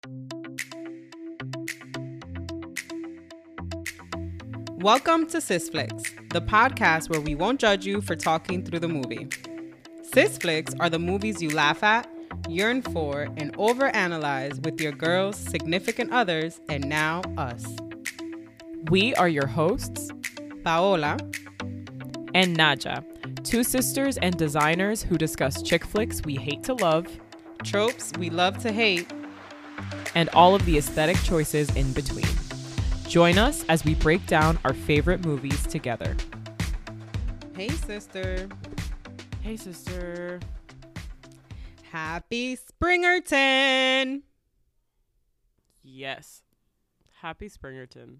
Welcome to Sisflix, the podcast where we won't judge you for talking through the movie. Sisflix are the movies you laugh at, yearn for, and overanalyze with your girls, significant others, and now us. We are your hosts, Paola and Naja, two sisters and designers who discuss chick flicks we hate to love, tropes we love to hate, and all of the aesthetic choices in between. Join us as we break down our favorite movies together. Hey, sister. Hey, sister. Happy Springerton. Yes. Happy Springerton.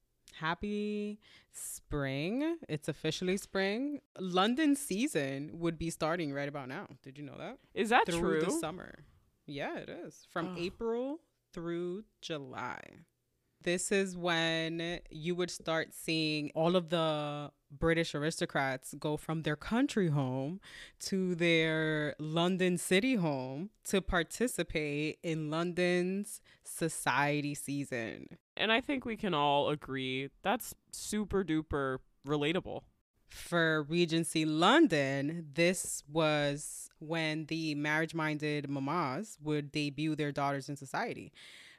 Happy spring. It's officially spring. London season would be starting right about now. Did you know that? Is that through true? the summer. Yeah, it is. From April through July. This is when you would start seeing all of the British aristocrats go from their country home to their London city home to participate in London's society season. And I think we can all agree that's super duper relatable. For Regency London, this was when the marriage-minded mamas would debut their daughters in society.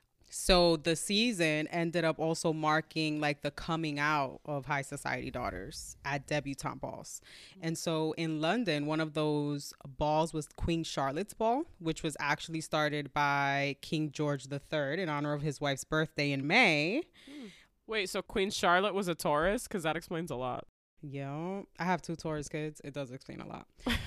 So the season ended up also marking like the coming out of high society daughters at debutante balls. And so in London, one of those balls was Queen Charlotte's Ball, which was actually started by King George III in honor of his wife's birthday in May. Wait, so Queen Charlotte was a Taurus? Because that explains a lot. Yeah, I have 2 Taurus kids. It does explain a lot.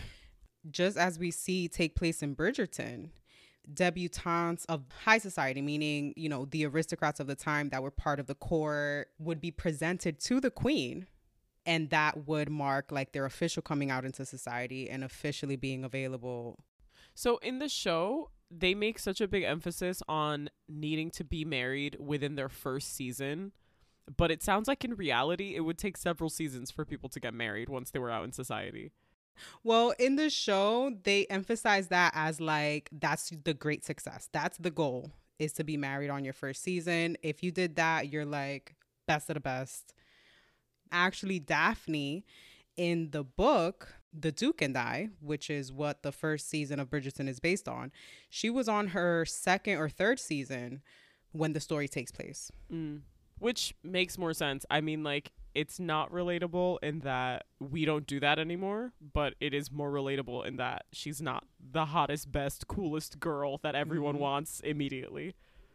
Just as we see take place in Bridgerton, debutantes of high society, meaning, you know, the aristocrats of the time that were part of the court, would be presented to the queen, and that would mark like their official coming out into society and officially being available. So in the show, they make such a big emphasis on needing to be married within their first season, but it sounds like in reality it would take several seasons for people to get married once they were out in society. Well, in the show, they emphasize that as like, that's the great success. That's the goal, is to be married on your first season. If you did that, you're like best of the best. Actually, Daphne, in the book, The Duke and I, which is what the first season of Bridgerton is based on, she was on her second or third season when the story takes place. Which makes more sense. I mean, like, it's not relatable in that we don't do that anymore, but it is more relatable in that she's not the hottest, best, coolest girl that everyone wants immediately.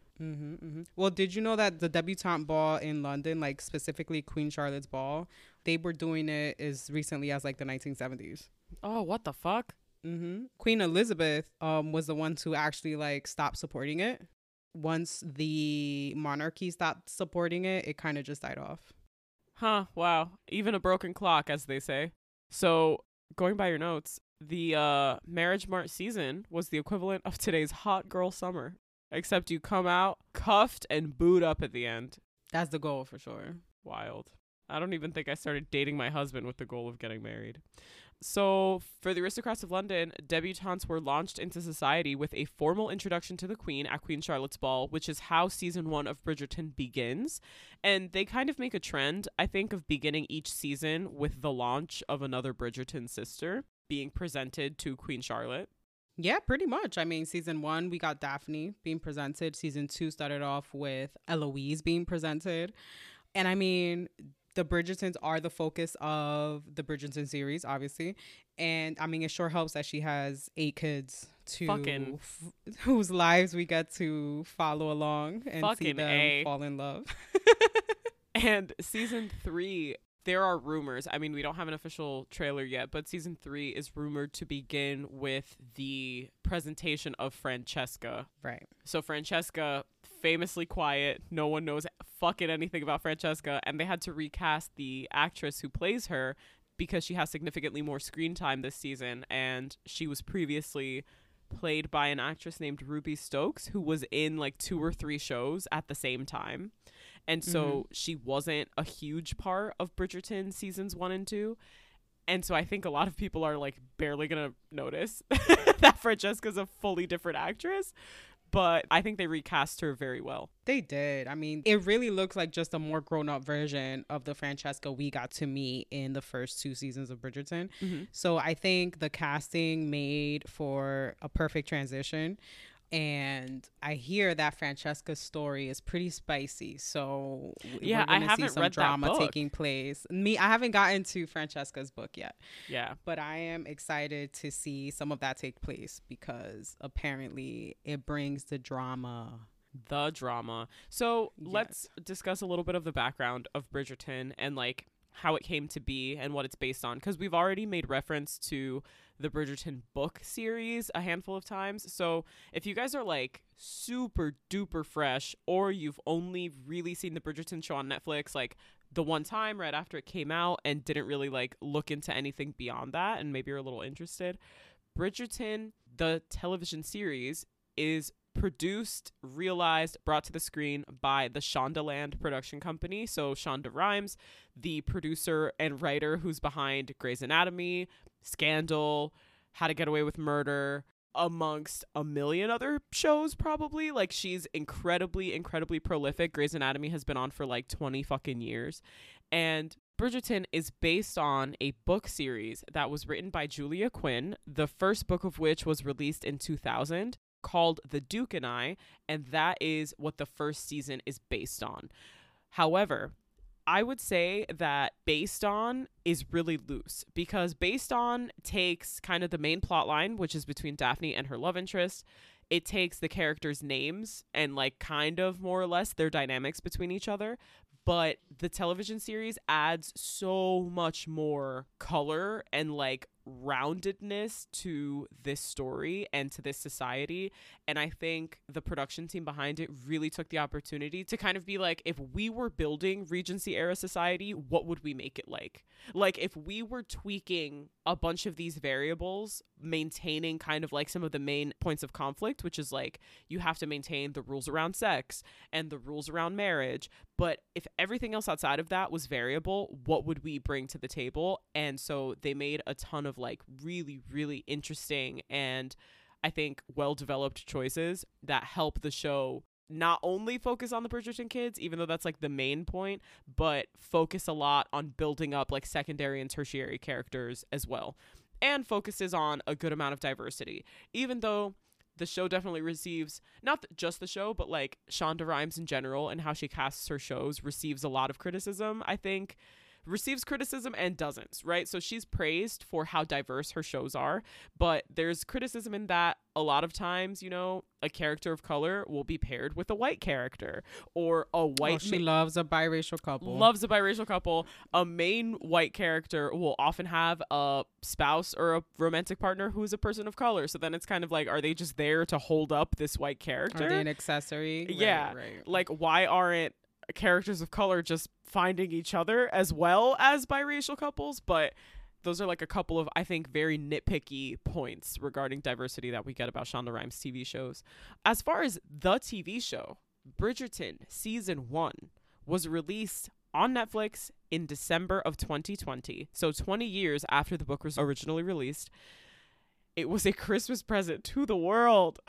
Well, did you know that the debutante ball in London, like specifically Queen Charlotte's Ball, they were doing it as recently as like the 1970s? Oh, what the fuck? Queen Elizabeth was the one to actually like stop supporting it. Once the monarchy stopped supporting it, it kind of just died off. Huh, wow. Even a broken clock, as they say. So, going by your notes, the Marriage Mart season was the equivalent of today's hot girl summer. Except you come out cuffed and booed up at the end. That's the goal for sure. Wild. I don't even think I started dating my husband with the goal of getting married. So, for the aristocrats of London, debutantes were launched into society with a formal introduction to the Queen at Queen Charlotte's Ball, which is how season 1 of Bridgerton begins. And they kind of make a trend, I think, of beginning each season with the launch of another Bridgerton sister being presented to Queen Charlotte. Yeah, pretty much. I mean, season 1, we got Daphne being presented. Season 2 started off with Eloise being presented. And I mean, the Bridgertons are the focus of the Bridgerton series, obviously. And I mean, it sure helps that she has 8 kids whose lives we get to follow along and see them fall in love. And season 3, there are rumors. I mean, we don't have an official trailer yet, but season 3 is rumored to begin with the presentation of Francesca. Right. So Francesca, famously quiet. No one knows fucking anything about Francesca. And they had to recast the actress who plays her because she has significantly more screen time this season. And she was previously played by an actress named Ruby Stokes, who was in like 2 or 3 shows at the same time. And so she wasn't a huge part of Bridgerton seasons 1 and 2. And so I think a lot of people are like barely going to notice that Francesca's a fully different actress. but I think they recast her very well. They did. I mean, it really looks like just a more grown-up version of the Francesca we got to meet in the first 2 seasons of Bridgerton. Mm-hmm. So I think the casting made for a perfect transition. And I hear that Francesca's story is pretty spicy. So Yeah, we're I going to see haven't some read that drama book. taking place. I haven't gotten to Francesca's book yet. Yeah. But I am excited to see some of that take place because apparently it brings the drama. So Yes. let's discuss a little bit of the background of Bridgerton and like how it came to be and what it's based on, because we've already made reference to the Bridgerton book series a handful of times. So if you guys are like super duper fresh, or you've only really seen the Bridgerton show on Netflix like the one time right after it came out and didn't really like look into anything beyond that, and maybe you're a little interested, Bridgerton, the television series, is produced, realized, brought to the screen by the Shondaland production company. So Shonda Rhimes, the producer and writer who's behind Grey's Anatomy, Scandal, How to Get Away with Murder, amongst a million other shows probably. Like, she's incredibly prolific. Grey's Anatomy has been on for like 20 fucking years. And Bridgerton is based on a book series that was written by Julia Quinn, the first book of which was released in 2000, called The Duke and I, and that is what the first season is based on. However, I would say that based on is really loose, because based on takes kind of the main plot line, which is between Daphne and her love interest. It takes the characters' names and like kind of more or less their dynamics between each other. But the television series adds so much more color and like roundedness to this story and to this society. And I think the production team behind it really took the opportunity to kind of be like, if we were building Regency era society, what would we make it like? Like, if we were tweaking a bunch of these variables, maintaining kind of like some of the main points of conflict, which is like you have to maintain the rules around sex and the rules around marriage. But if everything else outside of that was variable, what would we bring to the table? And so they made a ton of like really interesting and I think well-developed choices that help the show not only focus on the Bridgerton kids, even though that's like the main point, but focus a lot on building up like secondary and tertiary characters as well. And focuses on a good amount of diversity, even though the show definitely receives, not just the show, but like Shonda Rhimes in general and how she casts her shows receives a lot of criticism, I think. Receives criticism and doesn't, right? So she's praised for how diverse her shows are, but there's criticism in that a lot of times, you know, a character of color will be paired with a white character, or a white... she loves a biracial couple. A main white character will often have a spouse or a romantic partner who's a person of color. So then it's kind of like, are they just there to hold up this white character? Are they an accessory? Yeah. Right. Like, why aren't characters of color just finding each other as well as biracial couples? But those are like a couple of, I think, very nitpicky points regarding diversity that we get about Shonda Rhimes TV shows. As far as the TV show, Bridgerton season 1 was released on Netflix in December of 2020. So 20 years after the book was originally released. It was a Christmas present to the world.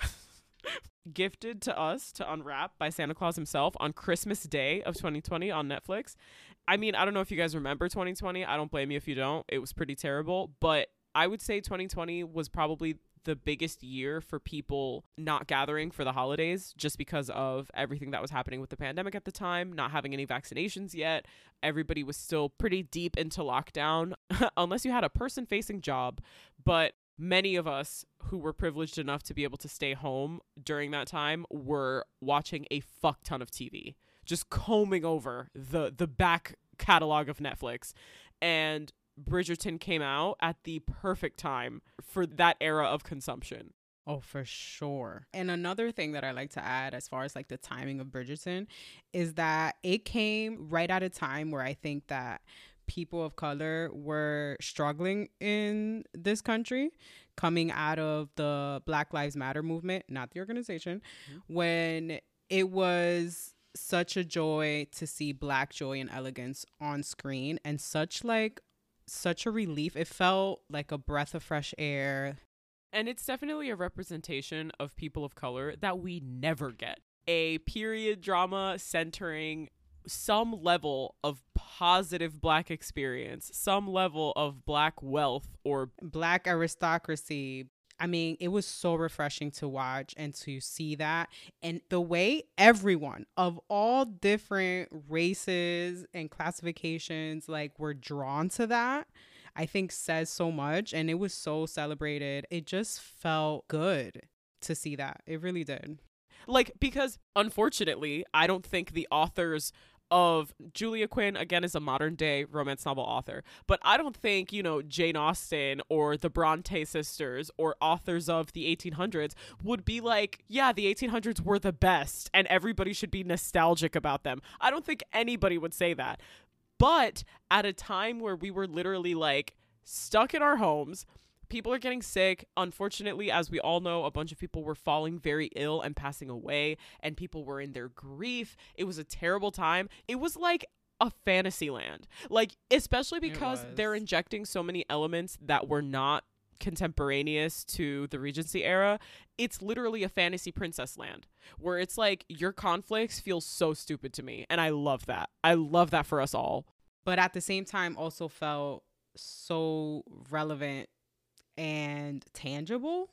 Gifted to us to unwrap by Santa Claus himself on Christmas Day of 2020 on Netflix. I mean, I don't know if you guys remember 2020. I don't blame you if you don't. It was pretty terrible. But I would say 2020 was probably the biggest year for people not gathering for the holidays, just because of everything that was happening with the pandemic at the time, not having any vaccinations yet. Everybody was still pretty deep into lockdown, unless you had a person-facing job. But many of us who were privileged enough to be able to stay home during that time were watching a fuck ton of TV, just combing over the back catalog of Netflix. And Bridgerton came out at the perfect time for that era of consumption. Oh, for sure. And another thing that I like to add as far as like the timing of Bridgerton is that it came right at a time where I think that people of color were struggling in this country, coming out of the Black Lives Matter movement, not the organization, when it was such a joy to see Black joy and elegance on screen, and such a relief. It felt like a breath of fresh air. And it's definitely a representation of people of color that we never get. A period drama centering some level of positive Black experience, some level of Black wealth or Black aristocracy. I mean, it was so refreshing to watch and to see that. And the way everyone of all different races and classifications like were drawn to that, I think says so much. And it was so celebrated. It just felt good to see that. It really did. like, because unfortunately, I don't think the authors of Julia Quinn, again, is a modern day romance novel author, but I don't think, you know, Jane Austen or the Bronte sisters or authors of the 1800s would be like, yeah, the 1800s were the best and everybody should be nostalgic about them. I don't think anybody would say that. But at a time where we were literally like stuck in our homes, people are getting sick. Unfortunately, as we all know, a bunch of people were falling very ill and passing away, and people were in their grief. It was a terrible time. It was like a fantasy land. Like, especially because they're injecting so many elements that were not contemporaneous to the Regency era. It's literally a fantasy princess land where it's like your conflicts feel so stupid to me. And I love that. I love that for us all. But at the same time, also felt so relevant and tangible,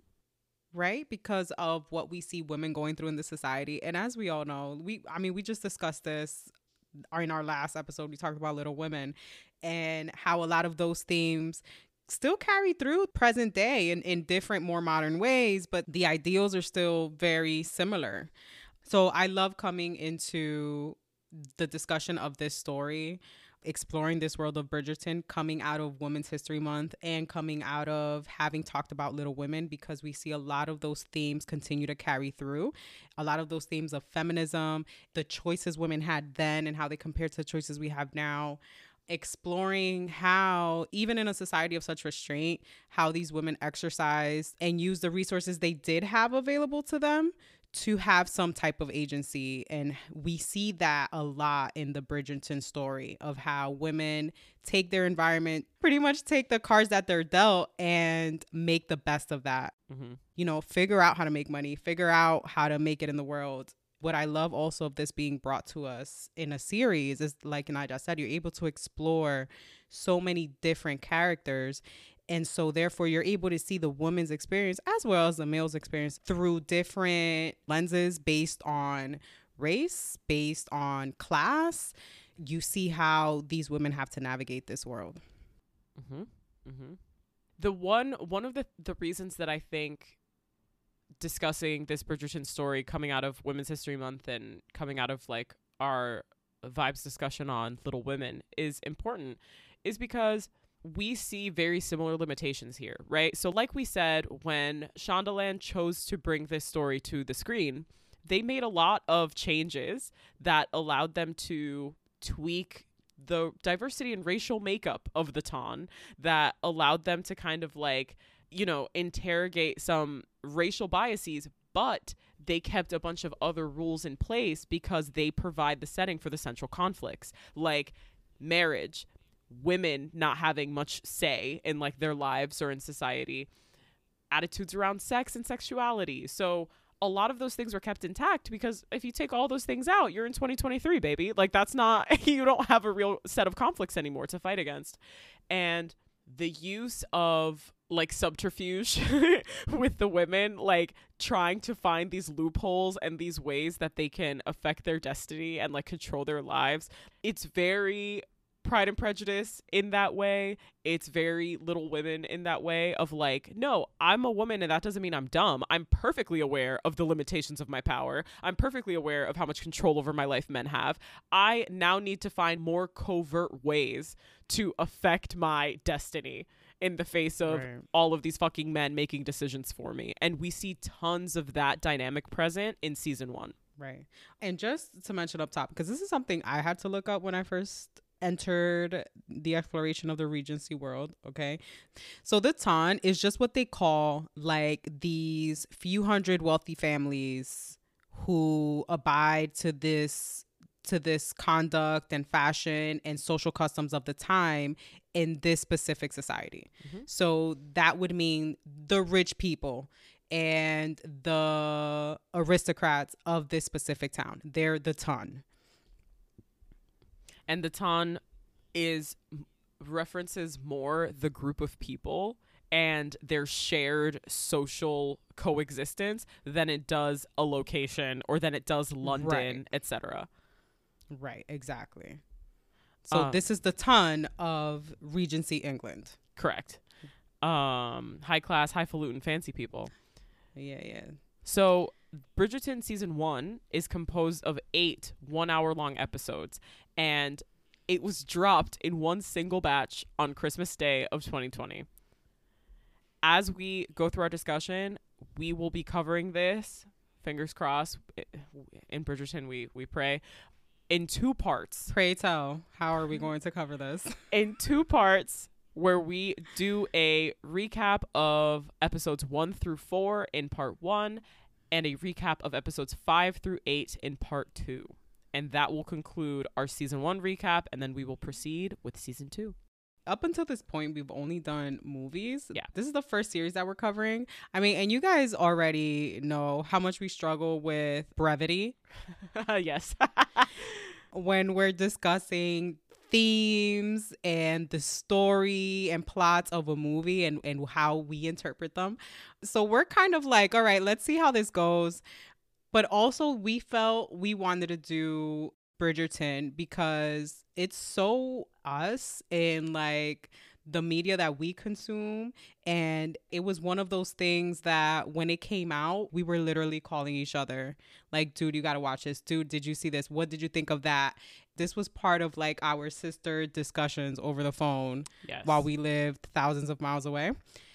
right? Because of what we see women going through in the society. And as we all know, we just discussed this in our last episode. We talked about Little Women and how a lot of those themes still carry through present day in different, more modern ways, but the ideals are still very similar. So I love coming into the discussion of this story, exploring this world of Bridgerton, coming out of Women's History Month and coming out of having talked about Little Women, because we see a lot of those themes continue to carry through. A lot of those themes of feminism, the choices women had then and how they compare to the choices we have now. Exploring how, even in a society of such restraint, how these women exercised and used the resources they did have available to them to have some type of agency. And we see that a lot in the Bridgerton story of how women take their environment, pretty much take the cards that they're dealt and make the best of that. You know, figure out how to make money, figure out how to make it in the world. What I love also of this being brought to us in a series is, like Naija said, you're able to explore so many different characters. And so therefore you're able to see the woman's experience as well as the male's experience through different lenses based on race, based on class. You see how these women have to navigate this world. The one of the reasons that I think discussing this Bridgerton story coming out of Women's History Month and coming out of like our vibes discussion on Little Women is important is because we see very similar limitations here, right? So like we said, when Shondaland chose to bring this story to the screen, they made a lot of changes that allowed them to tweak the diversity and racial makeup of the Ton, that allowed them to kind of like, you know, interrogate some racial biases, but they kept a bunch of other rules in place because they provide the setting for the central conflicts, like marriage, women not having much say in like their lives or in society, attitudes around sex and sexuality. So a lot of those things were kept intact because if you take all those things out, you're in 2023, baby. Like that's not, you don't have a real set of conflicts anymore to fight against. And the use of like subterfuge with the women, like trying to find these loopholes and these ways that they can affect their destiny and like control their lives. It's very Pride and Prejudice in that way. It's very Little Women in that way of like, no, I'm a woman and that doesn't mean I'm dumb. I'm perfectly aware of the limitations of my power. I'm perfectly aware of how much control over my life men have. I now need to find more covert ways to affect my destiny in the face of all of these fucking men making decisions for me. And we see tons of that dynamic present in season 1. Right. And just to mention up top, because this is something I had to look up when I first entered the exploration of the Regency world. Okay. So the Ton is just what they call like these few hundred wealthy families who abide to this conduct and fashion and social customs of the time in this specific society. Mhm. So that would mean the rich people and the aristocrats of this specific town. They're the ton. And the ton references more the group of people and their shared social coexistence than it does a location or than it does London, Right. etc. Right, exactly. So this is the ton of Regency England. Correct. High class, highfalutin, fancy people. Yeah. So Bridgerton season 1 is composed of 8 1-hour-long episodes, and it was dropped in one single batch on Christmas Day of 2020. As we go through our discussion, we will be covering this, fingers crossed, in Bridgerton we pray, in 2 parts. Pray tell, how are we going to cover this? In 2 parts, where we do a recap of episodes 1 through 4 in part 1 and a recap of episodes 5 through 8 in part 2. And that will conclude our season 1 recap, and then we will proceed with season 2. Up until this point, we've only done movies. Yeah. This is the first series that we're covering. I mean, and you guys already know how much we struggle with brevity Yes. when we're discussing themes and the story and plots of a movie and how we interpret them. So we're kind of like, all right, let's see how this goes. But also we felt we wanted to do Bridgerton because it's so us in like the media that we consume. And it was one of those things that when it came out, we were literally calling each other like, dude, you got to watch this. Dude, did you see this? What did you think of that? This was part of like our sister discussions over the phone. Yes. While we lived thousands of miles away.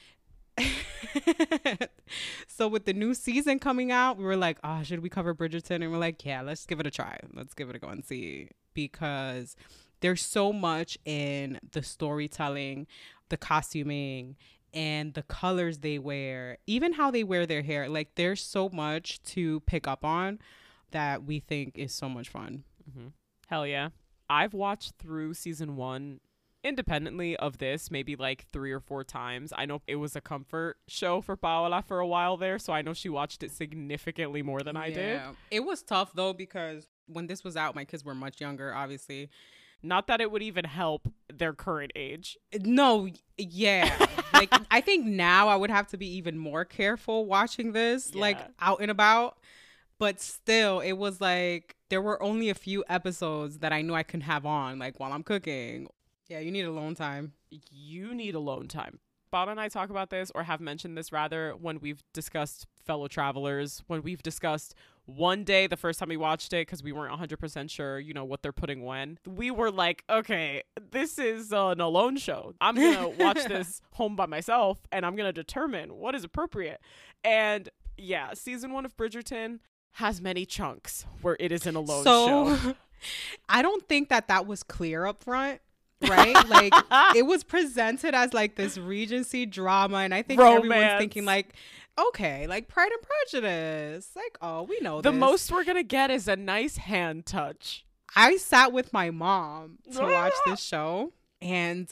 So with the new season coming out, we were like, should we cover Bridgerton? And we're like, yeah, let's give it a try. Let's give it a go and see, because there's so much in the storytelling, the costuming, and the colors they wear, even how they wear their hair. Like there's so much to pick up on that we think is so much fun. Mm-hmm. Hell yeah. I've watched through season 1 independently of this maybe like 3 or 4 times. I know it was a comfort show for Paola for a while there, so I know she watched it significantly more than I did. It was tough though, because when this was out, my kids were much younger, obviously. Not that it would even help their current age. No, yeah. Like I think now I would have to be even more careful watching this, like out and about. But still, it was like there were only a few episodes that I knew I could have on, like while I'm cooking. Yeah, you need alone time. You need alone time. Bada and I talk about this, or have mentioned this rather, when we've discussed Fellow Travelers, when we've discussed One Day, the first time we watched it, because we weren't 100% sure, what they're putting when. We were like, okay, this is an alone show. I'm going to watch this home by myself, and I'm going to determine what is appropriate. And yeah, season 1 of Bridgerton has many chunks where it is an alone show. I don't think that was clear up front. Right? Like it was presented as like this Regency drama, and I think everyone's thinking like, okay, like Pride and Prejudice. Like, oh, we know the this. most we're gonna get is a nice hand touch. I sat with my mom to watch this show, and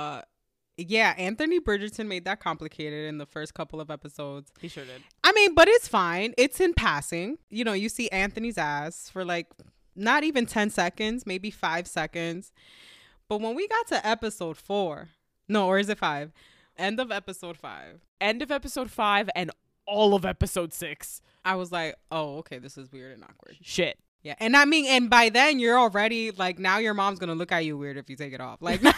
Anthony Bridgerton made that complicated in the first couple of episodes. He sure did. I mean, but it's fine. It's in passing. You see Anthony's ass for like not even 10 seconds, maybe 5 seconds. But when we got to episode 4, no, or is it 5? End of episode 5. End of episode 5 and all of episode 6. I was like, oh, okay, this is weird and awkward. Shit. Yeah. And I mean, and by then you're already like, now your mom's going to look at you weird if you take it off. Like, no.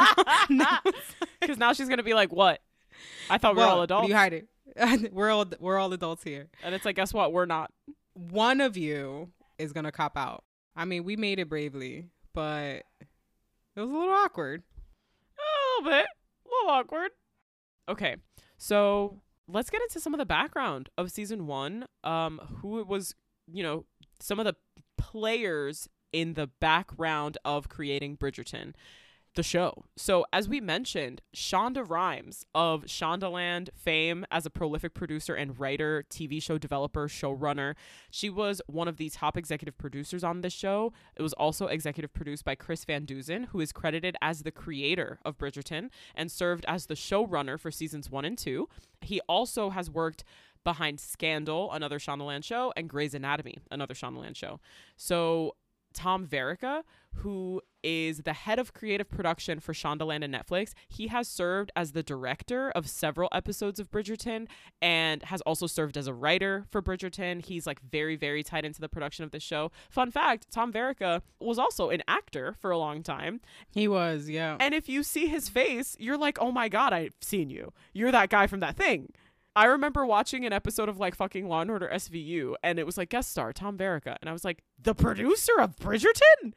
Because now she's going to be like, what? I thought we were all adults. What are you hiding? We're all adults here. And it's like, guess what? We're not. One of you is going to cop out. I mean, we made it bravely, but it was a little awkward. A little bit. A little awkward. Okay. So let's get into some of the background of season 1. Who it was, some of the players in the background of creating Bridgerton. the show. So as we mentioned, Shonda Rhimes of Shondaland fame as a prolific producer and writer, TV show developer, showrunner. She was one of the top executive producers on this show. It was also executive produced by Chris Van Dusen, who is credited as the creator of Bridgerton and served as the showrunner for seasons 1 and 2. He also has worked behind Scandal, another Shondaland show, and Grey's Anatomy, another Shondaland show. So Tom Verica, who is the head of creative production for Shondaland and Netflix, he has served as the director of several episodes of Bridgerton and has also served as a writer for Bridgerton. He's like very, very tied into the production of the show. Fun fact, Tom Verica was also an actor for a long time. He was, yeah. And if you see his face, you're like, oh my God, I've seen you. You're that guy from that thing. I remember watching an episode of like fucking Law & Order SVU, and it was like guest star Tom Verica, and I was like, the producer of Bridgerton?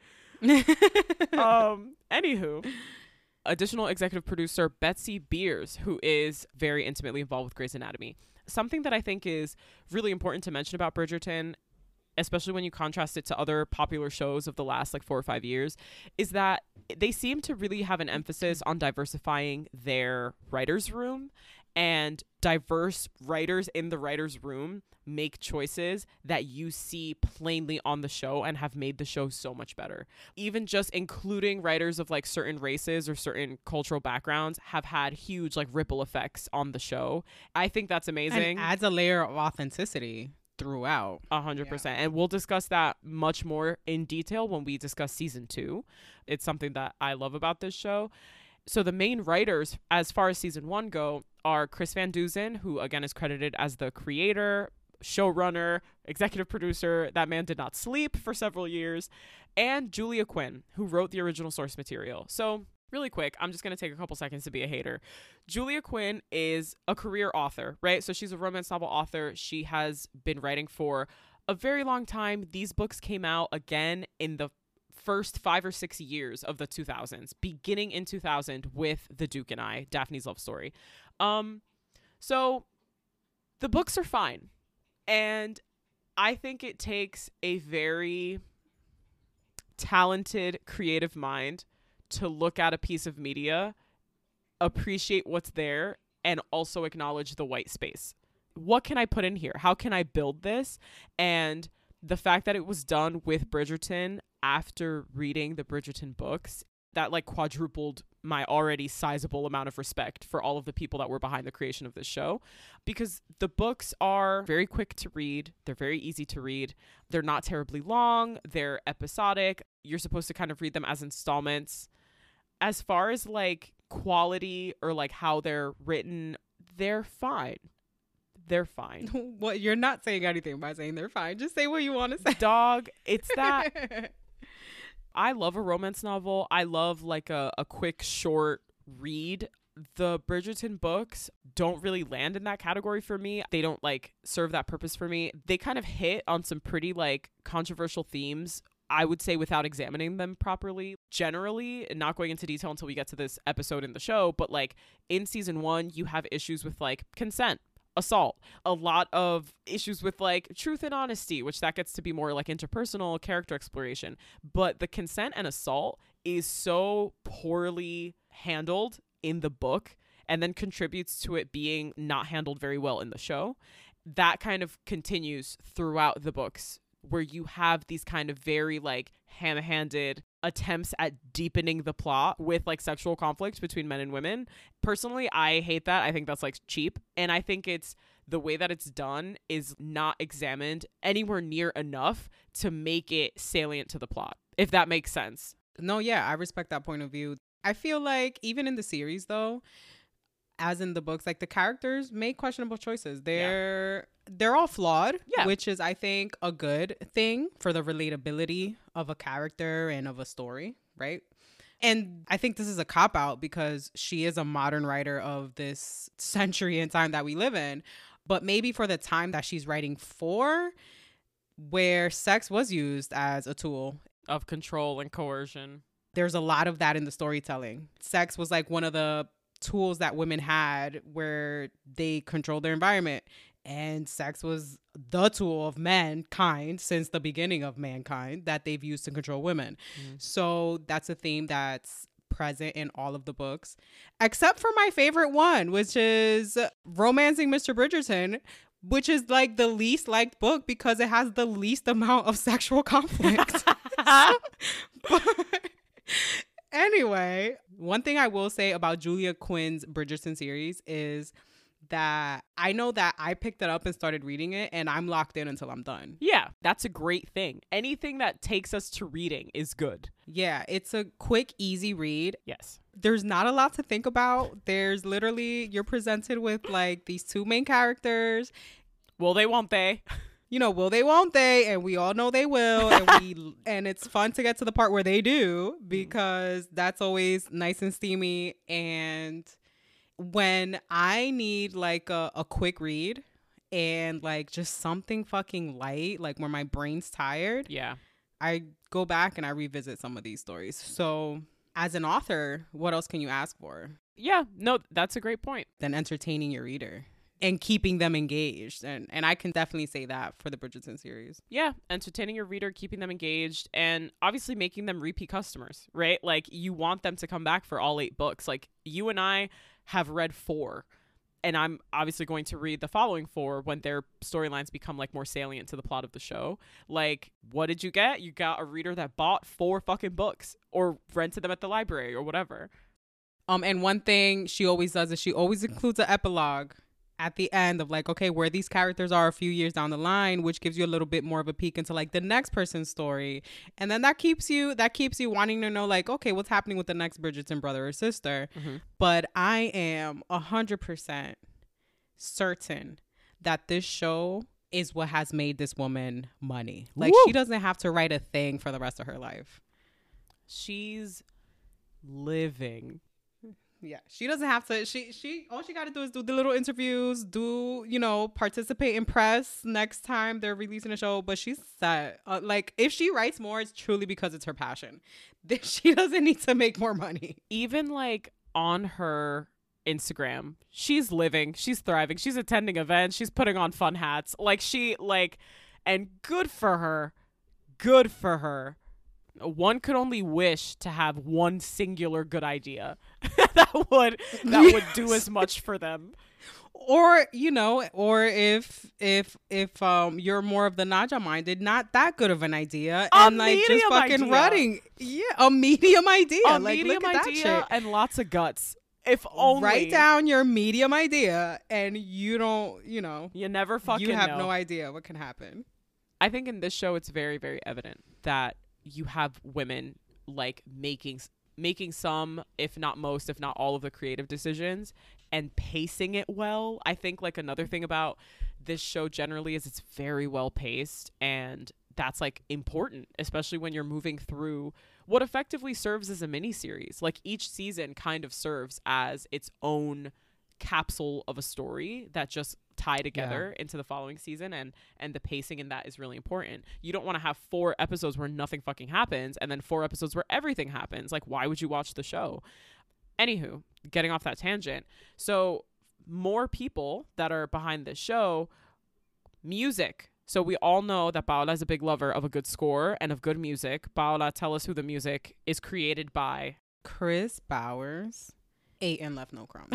Anywho, additional executive producer Betsy Beers, who is very intimately involved with Grey's Anatomy. Something that I think is really important to mention about Bridgerton, especially when you contrast it to other popular shows of the last like 4 or 5 years, is that they seem to really have an emphasis on diversifying their writers' room, and diverse writers in the writers' room make choices that you see plainly on the show and have made the show so much better. Even just including writers of like certain races or certain cultural backgrounds have had huge like ripple effects on the show. I think that's amazing. And adds a layer of authenticity throughout. 100%. And we'll discuss that much more in detail when we discuss season 2. It's something that I love about this show. So the main writers, as far as season 1 go, are Chris Van Dusen, who again is credited as the creator, showrunner, executive producer. That man did not sleep for several years. And Julia Quinn, who wrote the original source material. So really quick, I'm just going to take a couple seconds to be a hater. Julia Quinn is a career author, right? So she's a romance novel author. She has been writing for a very long time. These books came out again in the first 5 or 6 years of the 2000s, beginning in 2000 with The Duke and I, Daphne's love story. So the books are fine. And I think it takes a very talented, creative mind to look at a piece of media, appreciate what's there, and also acknowledge the white space. What can I put in here? How can I build this? And the fact that it was done with Bridgerton after reading the Bridgerton books, that like quadrupled my already sizable amount of respect for all of the people that were behind the creation of this show, because the books are very quick to read. They're very easy to read. They're not terribly long. They're episodic. You're supposed to kind of read them as installments. As far as like quality or like how they're written, they're fine. They're fine. Well, you're not saying anything by saying they're fine. Just say what you want to say. Dog, it's that I love a romance novel. I love like a quick, short read. The Bridgerton books don't really land in that category for me. They don't like serve that purpose for me. They kind of hit on some pretty like controversial themes, I would say, without examining them properly. Generally, and not going into detail until we get to this episode in the show, but like in season 1, you have issues with like consent, assault, a lot of issues with like truth and honesty, which that gets to be more like interpersonal character exploration. But the consent and assault is so poorly handled in the book and then contributes to it being not handled very well in the show. That kind of continues throughout the books, where you have these kind of very like ham-handed attempts at deepening the plot with like sexual conflict between men and women. Personally, I hate that. I think that's like cheap. And I think it's the way that it's done is not examined anywhere near enough to make it salient to the plot, if that makes sense. No, yeah, I respect that point of view. I feel like even in the series though, as in the books, like the characters make questionable choices. They're all flawed, which is, I think, a good thing for the relatability of a character and of a story, right? And I think this is a cop-out because she is a modern writer of this century and time that we live in. But maybe for the time that she's writing for, where sex was used as a tool of control and coercion. There's a lot of that in the storytelling. Sex was like one of the tools that women had where they controlled their environment. And sex was the tool of mankind since the beginning of mankind that they've used to control women. So that's a theme that's present in all of the books, except for my favorite one, which is Romancing Mr. Bridgerton, which is like the least liked book because it has the least amount of sexual conflict. But anyway, one thing I will say about Julia Quinn's Bridgerton series is that I know that I picked it up and started reading it, and I'm locked in until I'm done. Yeah, that's a great thing. Anything that takes us to reading is good. Yeah, it's a quick, easy read. Yes. There's not a lot to think about. There's literally, you're presented with like these two main characters. Will they, won't they? You know, will they, won't they? And we all know they will. And it's fun to get to the part where they do, because that's always nice and steamy. And when I need like a quick read and like just something fucking light, like where my brain's tired, yeah, I go back and I revisit some of these stories. So as an author, what else can you ask for? Yeah, no, that's a great point. Than entertaining your reader and keeping them engaged. And I can definitely say that for the Bridgerton series. Yeah, entertaining your reader, keeping them engaged, and obviously making them repeat customers, right? Like, you want them to come back for all 8 books. Like, you and I have read 4, and I'm obviously going to read the following 4 when their storylines become like more salient to the plot of the show. Like, what did you get? You got a reader that bought 4 fucking books or rented them at the library or whatever. And one thing she always does is she always includes an epilogue at the end of like, okay, where these characters are a few years down the line, which gives you a little bit more of a peek into like the next person's story. And then that keeps you wanting to know like, okay, what's happening with the next Bridgerton brother or sister. Mm-hmm. But I am 100% certain that this show is what has made this woman money. Like, woo! She doesn't have to write a thing for the rest of her life. She's living. Yeah, she doesn't have to. She all she got to do is do the little interviews, participate in press next time they're releasing a show. But she's set. Like, if she writes more, it's truly because it's her passion. She doesn't need to make more money. Even like on her Instagram, she's living, she's thriving, she's attending events, she's putting on fun hats. And good for her. Good for her. One could only wish to have one singular good idea that would do as much for them. Or if you're more of the Naja minded, not that good of an idea, and like just fucking running. Yeah, a medium idea. A medium idea and lots of guts. If only write down your medium idea, and you don't, you never fucking you have know. No idea what can happen. I think in this show it's very, very evident that you have women like making some, if not most, if not all of the creative decisions and pacing it well. I think like another thing about this show generally is it's very well paced, and that's like important, especially when you're moving through what effectively serves as a miniseries. Like, each season kind of serves as its own capsule of a story that just tie together into the following season, and the pacing in that is really important. You don't want to have 4 episodes where nothing fucking happens and then 4 episodes where everything happens. Like, why would you watch the show? Anywho, getting off that tangent. So more people that are behind this show. Music. So we all know that Paola is a big lover of a good score and of good music. Paola, tell us who the music is created by. Chris Bowers. Ate and left no crumbs.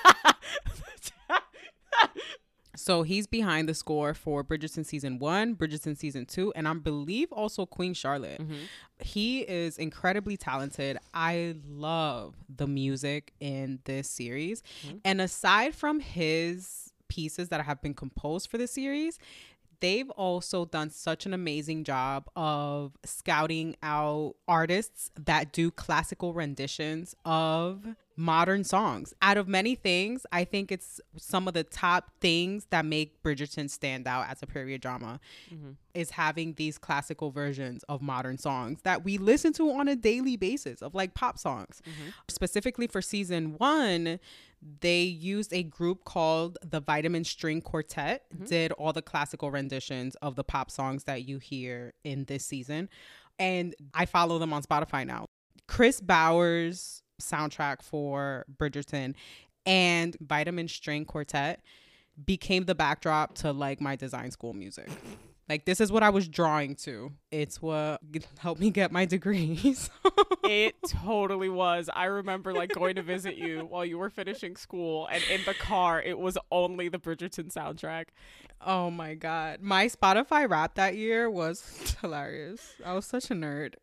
So he's behind the score for Bridgerton season 1, Bridgerton season 2, and I believe also Queen Charlotte. Mm-hmm. He is incredibly talented. I love the music in this series. Mm-hmm. And aside from his pieces that have been composed for the series, they've also done such an amazing job of scouting out artists that do classical renditions of modern songs. Out of many things, I think it's some of the top things that make Bridgerton stand out as a period drama, mm-hmm. is having these classical versions of modern songs that we listen to on a daily basis, of like pop songs. Mm-hmm. Specifically for season 1, they used a group called the Vitamin String Quartet, mm-hmm. did all the classical renditions of the pop songs that you hear in this season. And I follow them on Spotify now. Chris Bowers' soundtrack for Bridgerton and Vitamin String Quartet became the backdrop to like my design school music. Like, this is what I was drawing to. It's what helped me get my degrees. It totally was. I remember like going to visit you while you were finishing school, and in the car, it was only the Bridgerton soundtrack. Oh my God. My Spotify rap that year was hilarious. I was such a nerd.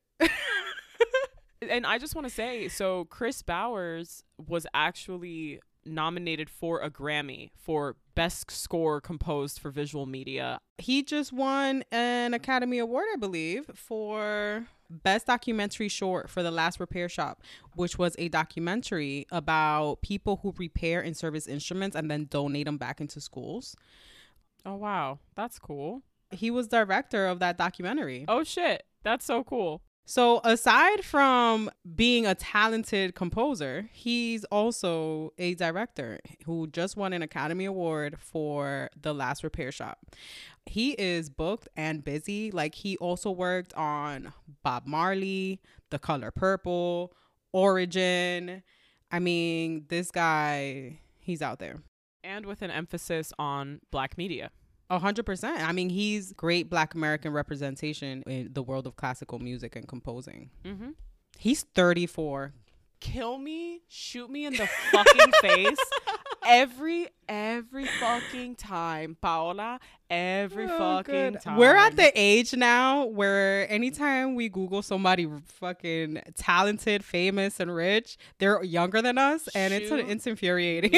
And I just want to say, so Chris Bowers was actually nominated for a Grammy for Best Score Composed for Visual Media. He just won an Academy Award, I believe, for Best Documentary Short for The Last Repair Shop, which was a documentary about people who repair and service instruments and then donate them back into schools. Oh, wow. That's cool. He was director of that documentary. Oh, shit. That's so cool. So aside from being a talented composer, he's also a director who just won an Academy Award for The Last Repair Shop. He is booked and busy. Like, he also worked on Bob Marley, The Color Purple, Origin. I mean, this guy, he's out there. And with an emphasis on Black media. 100%. I mean, he's great Black American representation in the world of classical music and composing. Mm-hmm. He's 34. Kill me, shoot me in the fucking face every fucking time, Paola. Every fucking time. We're at the age now where anytime we Google somebody fucking talented, famous, and rich, they're younger than us, and it's infuriating.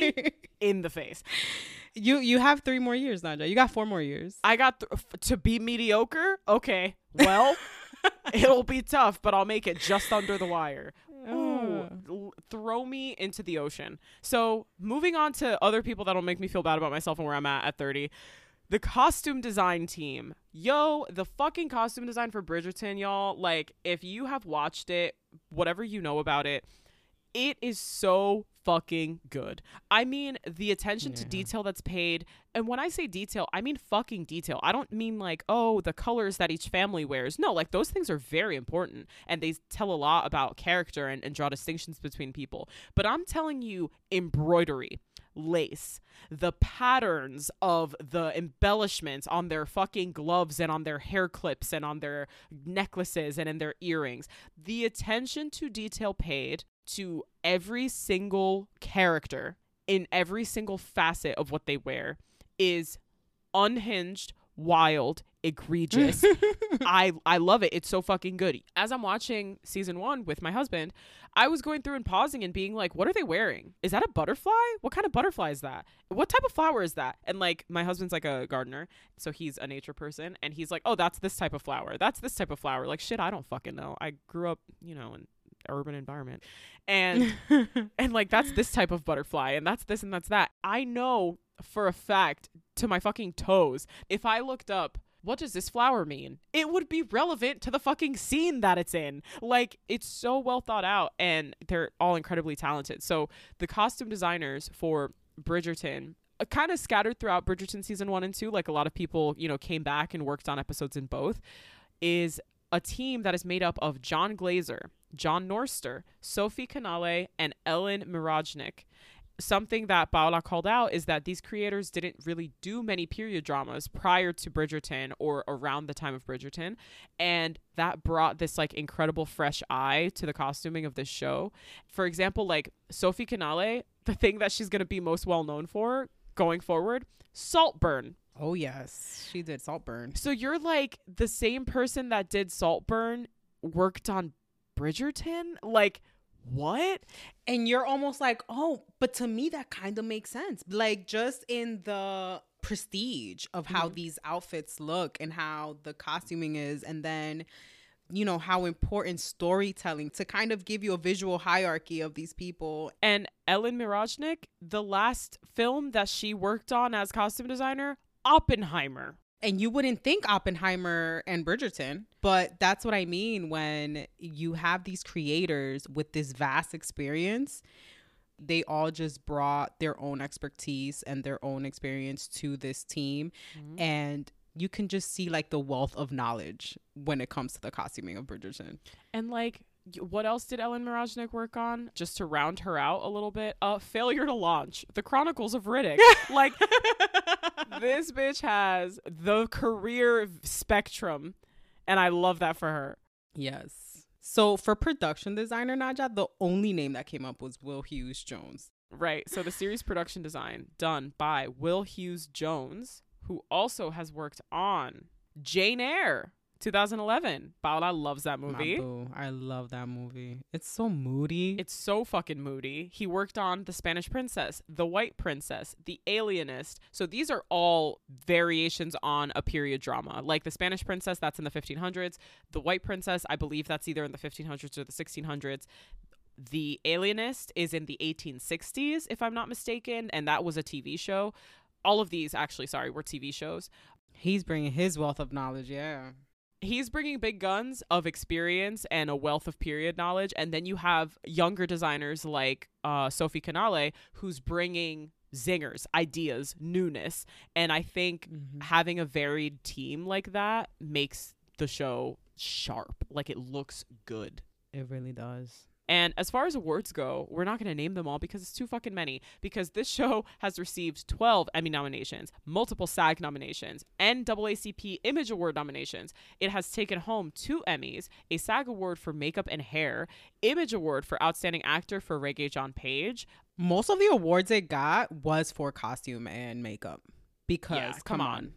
In the face. You have 3 more years, Nanja. You got 4 more years. I got to be mediocre. Okay, well, it'll be tough, but I'll make it just under the wire. Ooh, throw me into the ocean. So moving on to other people that'll make me feel bad about myself and where I'm at 30. The costume design team. Yo, the fucking costume design for Bridgerton, y'all. Like, if you have watched it, whatever you know about it, it is so fucking good. I mean, the attention to detail that's paid. And when I say detail, I mean fucking detail. I don't mean like, oh, the colors that each family wears. No, like those things are very important. And they tell a lot about character and draw distinctions between people. But I'm telling you, embroidery, lace, the patterns of the embellishments on their fucking gloves and on their hair clips and on their necklaces and in their earrings. The attention to detail paid to every single character in every single facet of what they wear is unhinged, wild, egregious. I love it. It's so fucking good. As I'm watching season 1 with my husband, I was going through and pausing and being like, what are they wearing? Is that a butterfly? What kind of butterfly is that? What type of flower is that? And like, my husband's like a gardener, so he's a nature person, and he's like, oh, that's this type of flower. That's this type of flower. Like, shit, I don't fucking know. I grew up, in urban environment, and and like, that's this type of butterfly, and that's this and that's that. I know for a fact, to my fucking toes, if I looked up what does this flower mean, it would be relevant to the fucking scene that it's in. Like, it's so well thought out, and they're all incredibly talented. So the costume designers for Bridgerton, kind of scattered throughout Bridgerton season 1 and 2, like a lot of people, came back and worked on episodes in both, is a team that is made up of John Glazer, John Norster, Sophie Canale, and Ellen Mirojnick. Something that Paola called out is that these creators didn't really do many period dramas prior to Bridgerton or around the time of Bridgerton. And that brought this like incredible fresh eye to the costuming of this show. For example, like Sophie Canale, the thing that she's going to be most well known for going forward, Saltburn. Oh, yes. She did Saltburn. So you're like, the same person that did Saltburn worked on Bridgerton? Like, what? And you're almost like, oh, but to me that kind of makes sense. Like, just in the prestige of how these outfits look and how the costuming is, and then how important storytelling to kind of give you a visual hierarchy of these people. And Ellen Mirojnick, the last film that she worked on as costume designer, Oppenheimer. And you wouldn't think Oppenheimer and Bridgerton, but that's what I mean when you have these creators with this vast experience. They all just brought their own expertise and their own experience to this team. Mm-hmm. And you can just see like the wealth of knowledge when it comes to the costuming of Bridgerton. And like, What else did Ellen Mirojnick work on? Just to round her out a little bit. Failure to Launch. The Chronicles of Riddick. Like, this bitch has the career spectrum, and I love that for her. Yes. So for production designer, Naja, the only name that came up was Will Hughes Jones. Right. So the series production design done by Will Hughes Jones, who also has worked on Jane Eyre, 2011. Paola loves that movie. I love that movie. It's so moody. It's so fucking moody. He worked on The Spanish Princess, The White Princess, The Alienist. So these are all variations on a period drama. Like The Spanish Princess, that's in the 1500s. The White Princess, I believe that's either in the 1500s or the 1600s. The Alienist is in the 1860s, if I'm not mistaken, and that was a TV show. All of these, actually, were TV shows. He's bringing his wealth of knowledge, yeah. He's bringing big guns of experience and a wealth of period knowledge. And then you have younger designers like Sophie Canale, who's bringing zingers, ideas, newness. And I think having a varied team like that makes the show sharp. Like, it looks good. It really does. And as far as awards go, we're not going to name them all because it's too fucking many. Because this show has received 12 Emmy nominations, multiple SAG nominations, NAACP Image Award nominations. It has taken home 2 Emmys, a SAG Award for Makeup and Hair, Image Award for Outstanding Actor for Regé-Jean Page. Most of the awards it got was for costume and makeup. Because, yeah, come on.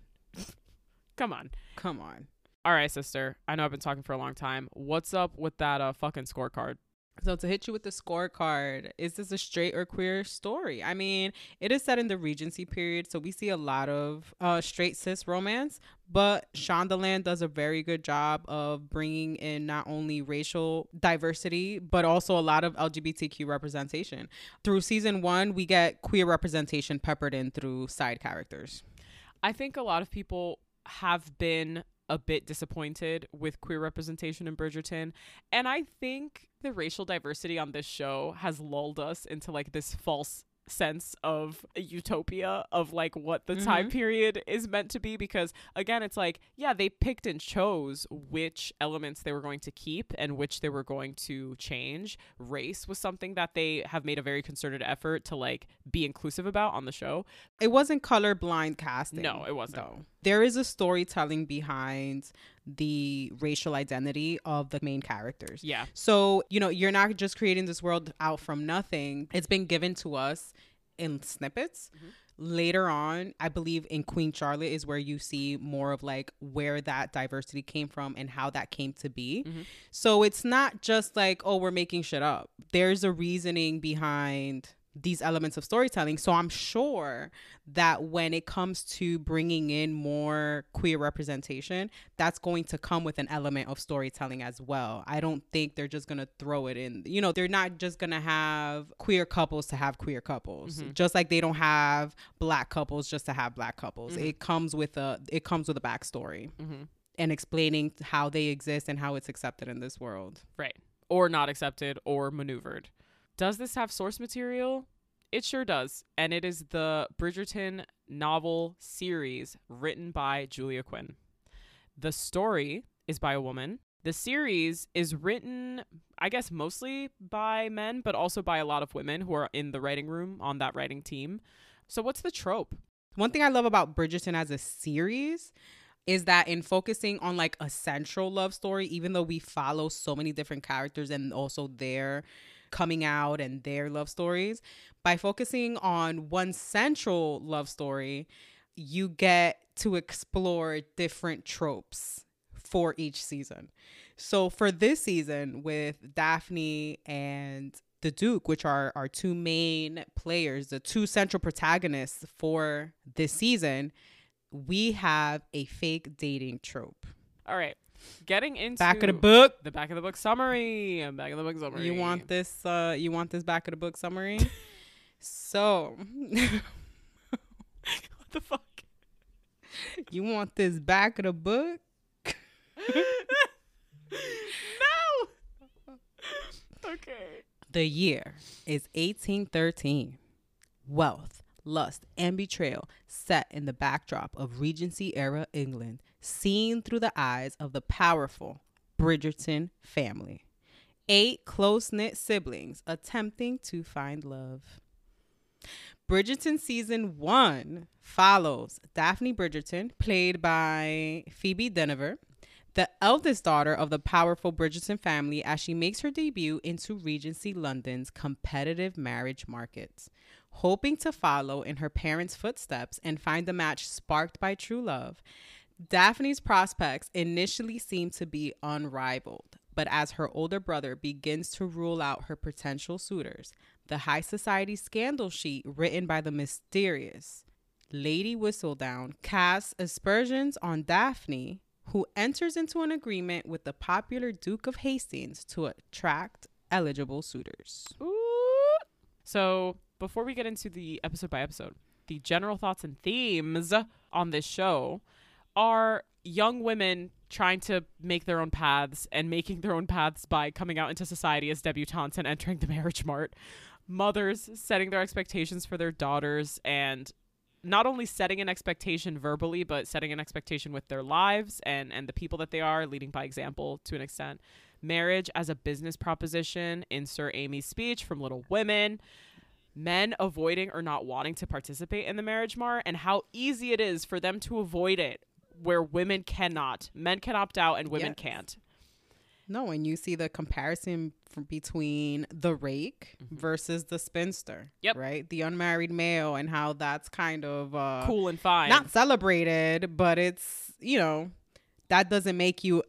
Come on. Come on. All right, sister. I know I've been talking for a long time. What's up with that fucking scorecard? So to hit you with the scorecard, is this a straight or queer story? I mean, it is set in the Regency period, so we see a lot of straight cis romance, but Shondaland does a very good job of bringing in not only racial diversity, but also a lot of LGBTQ representation. Through season 1, we get queer representation peppered in through side characters. I think a lot of people have been a bit disappointed with queer representation in Bridgerton, and I think the racial diversity on this show has lulled us into like this false sense of a utopia of like what the time period is meant to be, because again, it's like, yeah, they picked and chose which elements they were going to keep and which they were going to change. Race was something that they have made a very concerted effort to like be inclusive about on the show. It wasn't colorblind casting. No, it wasn't. Though. There is a storytelling behind the racial identity of the main characters. Yeah. So, you know, you're not just creating this world out from nothing. It's been given to us in snippets. Later on, I believe in Queen Charlotte is where you see more of like where that diversity came from and how that came to be. So it's not just like, oh, we're making shit up. There's a reasoning behind these elements of storytelling. So I'm sure that when it comes to bringing in more queer representation, that's going to come with an element of storytelling as well. I don't think they're just going to throw it in. You know, they're not just going to have queer couples to have queer couples, just like they don't have black couples just to have black couples. It comes with a backstory and explaining how they exist and how it's accepted in this world. Right. Or not accepted or maneuvered. Does this have source material? It sure does. And it is the Bridgerton novel series written by Julia Quinn. The story is by a woman. The series is written, I guess, mostly by men, but also by a lot of women who are in the writing room on that writing team. So what's the trope? One thing I love about Bridgerton as a series is that in focusing on like a central love story, even though we follow so many different characters and also their coming out and their love stories, by focusing on one central love story, you get to explore different tropes for each season. So for this season with Daphne and the Duke, which are our 2 main players, the 2 central protagonists for this season, we have a fake dating trope. All right. Getting into back of the book. The back of the book summary. Back of the book summary. You want this back of the book summary? So what the fuck? You want this back of the book? No. Okay. The year is 1813. Wealth, lust, and betrayal set in the backdrop of Regency era England, seen through the eyes of the powerful Bridgerton family. 8 close-knit siblings attempting to find love. Bridgerton season 1 follows Daphne Bridgerton, played by Phoebe Dynevor, the eldest daughter of the powerful Bridgerton family, as she makes her debut into Regency London's competitive marriage market. Hoping to follow in her parents' footsteps and find a match sparked by true love, Daphne's prospects initially seem to be unrivaled, but as her older brother begins to rule out her potential suitors, the high society scandal sheet written by the mysterious Lady Whistledown casts aspersions on Daphne, who enters into an agreement with the popular Duke of Hastings to attract eligible suitors. Ooh. So before we get into the episode by episode, the general thoughts and themes on this show are young women trying to make their own paths and making their own paths by coming out into society as debutantes and entering the marriage mart. Mothers setting their expectations for their daughters, and not only setting an expectation verbally, but setting an expectation with their lives and the people that they are, leading by example to an extent. Marriage as a business proposition, insert Amy's speech from Little Women. Men avoiding or not wanting to participate in the marriage mart, and how easy it is for them to avoid it where women cannot. Men can opt out and women can't. No, and you see the comparison between the rake versus the spinster. Yep. Right? The unmarried male, and how that's kind of cool and fine. Not celebrated, but it's, that doesn't make you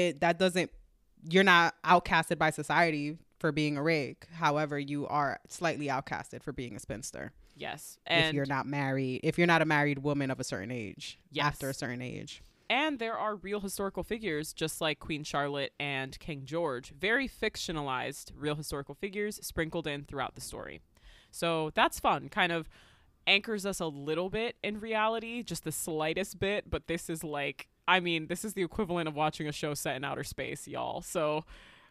you're not outcasted by society for being a rake. However, you are slightly outcasted for being a spinster. Yes. And if you're not a married woman of a certain age, after a certain age. And there are real historical figures, just like Queen Charlotte and King George, very fictionalized real historical figures sprinkled in throughout the story. So that's fun. Kind of anchors us a little bit in reality, just the slightest bit. But this is this is the equivalent of watching a show set in outer space, y'all. So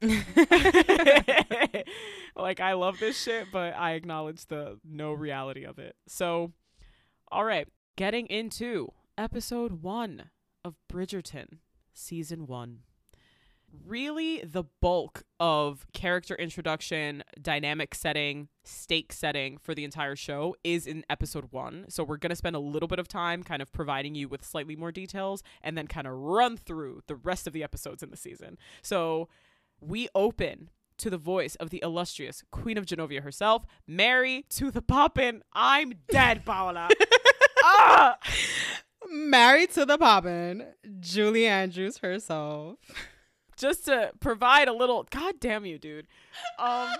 I love this shit, but I acknowledge the no reality of it. So, all right, getting into episode 1 of Bridgerton season 1. Really, the bulk of character introduction, dynamic setting, stake setting for the entire show is in episode 1. So we're going to spend a little bit of time kind of providing you with slightly more details and then kind of run through the rest of the episodes in the season. So we open to the voice of the illustrious Queen of Genovia herself, Mary to the Poppin'. I'm dead, Paola. Married to the Poppin', Julie Andrews herself. Just to provide a little, God damn you, dude. I'm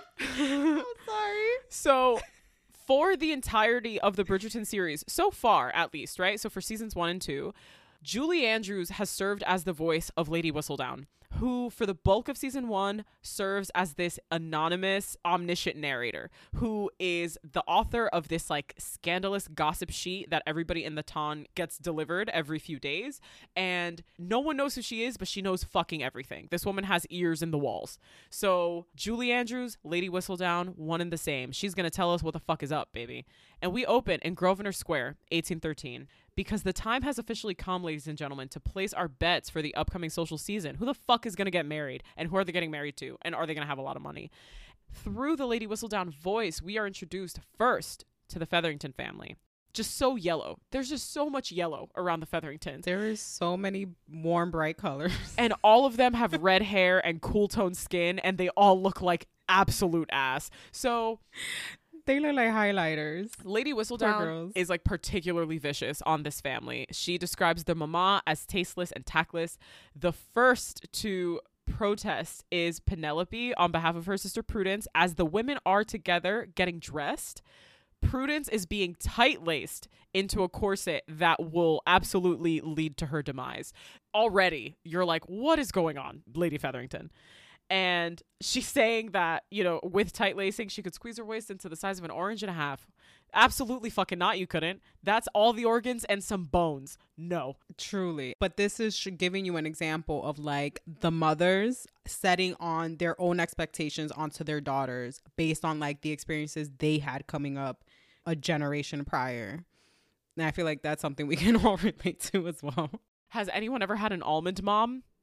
sorry. So for the entirety of the Bridgerton series, so far at least, right? So for seasons 1 and 2, Julie Andrews has served as the voice of Lady Whistledown, who for the bulk of season 1 serves as this anonymous, omniscient narrator who is the author of this scandalous gossip sheet that everybody in the town gets delivered every few days. And no one knows who she is, but she knows fucking everything. This woman has ears in the walls. So Julie Andrews, Lady Whistledown, one and the same. She's going to tell us what the fuck is up, baby. And we open in Grosvenor Square, 1813. Because the time has officially come, ladies and gentlemen, to place our bets for the upcoming social season. Who the fuck is going to get married? And who are they getting married to? And are they going to have a lot of money? Through the Lady Whistledown voice, we are introduced first to the Featherington family. Just so yellow. There's just so much yellow around the Featheringtons. There is so many warm, bright colors. And all of them have red hair and cool toned skin, and they all look like absolute ass. So they look like highlighters. Lady Whistledown is particularly vicious on this family. She describes their mama as tasteless and tactless. The first to protest is Penelope on behalf of her sister Prudence. As the women are together getting dressed, Prudence is being tight-laced into a corset that will absolutely lead to her demise. Already, you're like, what is going on, Lady Featherington? And she's saying that, with tight lacing, she could squeeze her waist into the size of an orange and a half. Absolutely fucking not. You couldn't. That's all the organs and some bones. No. Truly. But this is giving you an example of the mothers setting on their own expectations onto their daughters based on the experiences they had coming up a generation prior. And I feel like that's something we can all relate to as well. Has anyone ever had an almond mom?